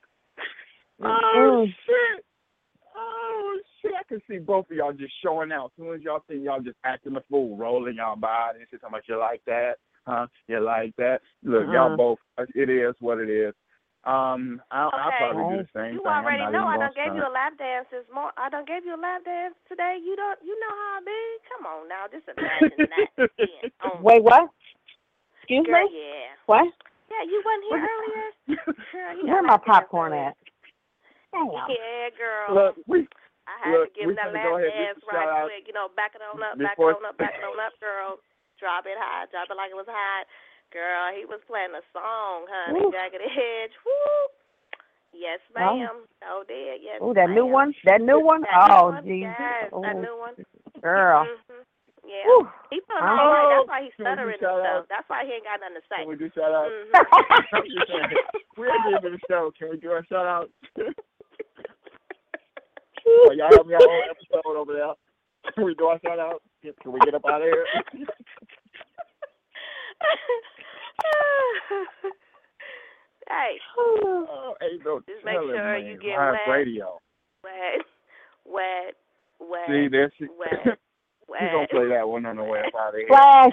Oh, shit. I can see both of y'all just showing out. As soon as y'all think y'all just acting a fool, rolling y'all by and shit, talking about you like that, huh? You like that? Look, y'all both, it is what it is. I'll probably do the same thing. You already know I done gave you a lap dance this morning. I done gave you a lap dance today. You know how I be? Come on now, just imagine that. Wait, what? Excuse Girl, me? Yeah. What? Yeah, you wasn't here earlier. Girl, Where my popcorn at? Yeah, girl. Look, I had to give that lap dance right quick. You know, back it on up, back it on up, girl. Drop it high, drop it like it was hot. Girl, he was playing a song, honey. Ooh. Jagged Edge. Woo! Yes, ma'am. Oh, did. Yes, oh, that new one? That new one? Jesus. Yes, that new one. Girl. Mm-hmm. Yeah. Woo. He put on all right. That's why he's stuttering and stuff. That's why he ain't got nothing to say. Can we do shout-out? We ain't giving the show. Can we do a shout-out? Y'all have your own episode over there. Can we do a shout-out? Can we get up out of here? Hey, just make sure you get wet. Radio. Wet. See, there's wet. She's gonna play that one on the way up out of here. Flash.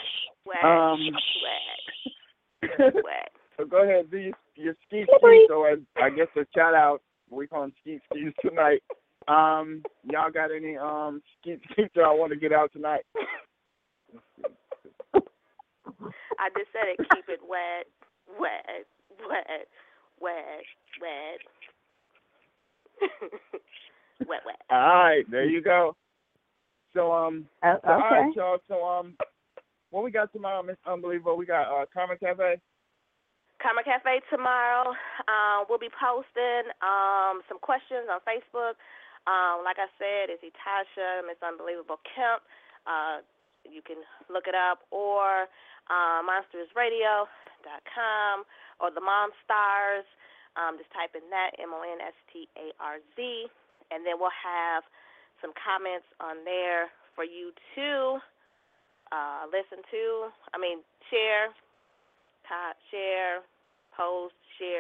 Wet. So go ahead, do your ski. So I guess the shout out. We call them skis tonight. Y'all got any skis y'all want to get out tonight? I just said it. Keep it wet. Wet. All right, there you go. So all right, y'all. So what we got tomorrow, Miss Unbelievable? We got Karma Cafe. Karma Cafe tomorrow. We'll be posting some questions on Facebook. Like I said, it's Etasha, Miss Unbelievable Kemp. You can look it up, or monstersradio.com, or the Mom Stars. Just type in that, MONSTARZ, and then we'll have some comments on there for you to listen to. Share, post.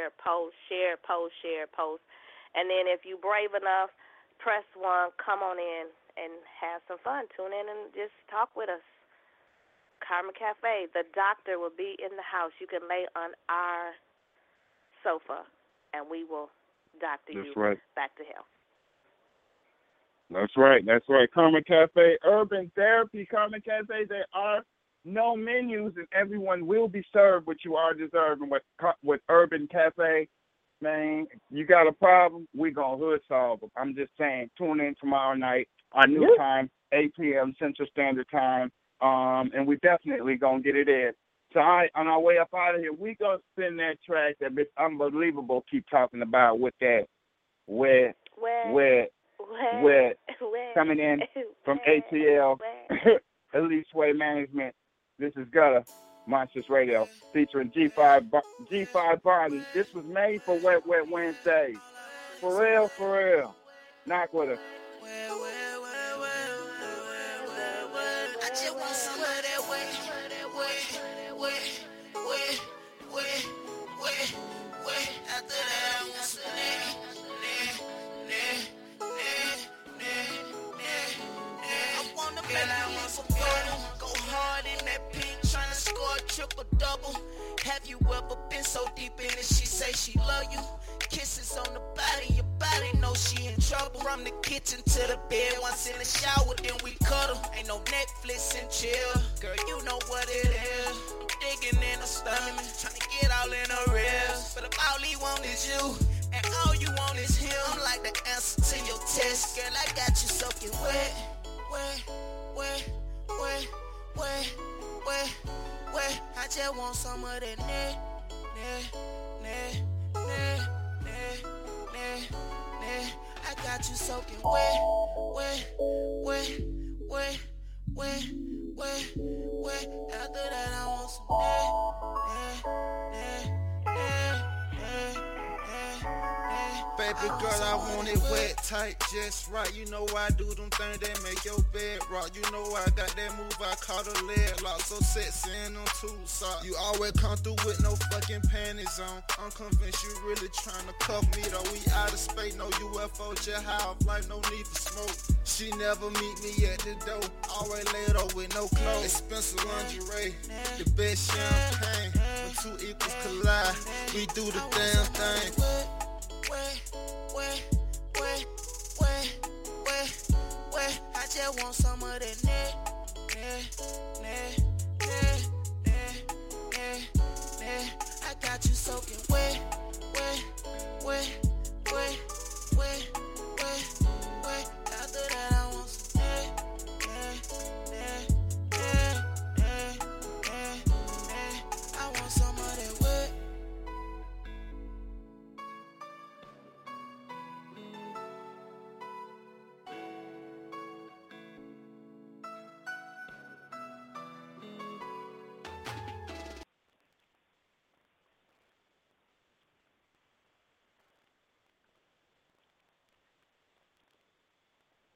And then if you're brave enough, press 1, come on in and have some fun. Tune in and just talk with us. Karma Cafe. The doctor will be in the house. You can lay on our sofa, and we will doctor you back to health. That's right. Karma Cafe, Urban Therapy, Karma Cafe. There are no menus, and everyone will be served what you are deserving with Urban Cafe. Man, you got a problem, we gonna hood solve them. I'm just saying, tune in tomorrow night, our new time, 8 p.m. Central Standard Time, and we definitely gonna get it in. So on our way up out of here, we gonna spin that track that Miss Unbelievable keep talking about with that wet, coming in from ATL, Elite Sway Management. This is Gutter, Monsters Radio, featuring G5 Bonnie. This was made for Wet Wednesdays. For real. Knock with us. I just want some of that wet. After that, I want some I wanna make go hard in that pink, tryna score a triple-double. Have you ever been so deep deep in it, she say she love you. Kisses on the body, your body know she in trouble. From the kitchen to the bed, once in the shower, then we cuddle. Ain't no Netflix and chill, girl, you know what it is. I'm digging in her stomach, trying to get all in her ribs. But if all he want is you, and all you want is him, I'm like the answer to your test. Girl, I got you soaking wet, wet, wet, wet, wet, wet, wet. I just want some of that neck, neck, neck, neck, neck, neck, neck. I got you soaking wet, wet, wet, wet, wet, wet, wet. After that, I want some neck, neck, neck, neck, neck, neck. Baby girl, I want it wet, tight, just right. You know I do them things that make your bed rock. You know I got that move, I call the leg lock. So sexy in them two socks. You always come through with no fucking panties on. I'm convinced you really trying to cuff me though. We out of space, no UFO, just high off life, no need for smoke. She never meet me at the door, always laid up with no clothes. Expensive lingerie, the best champagne. When two equals collide, we do the damn thing. Wet, wet, wet, wet, wet, wet. I just want some of that neck,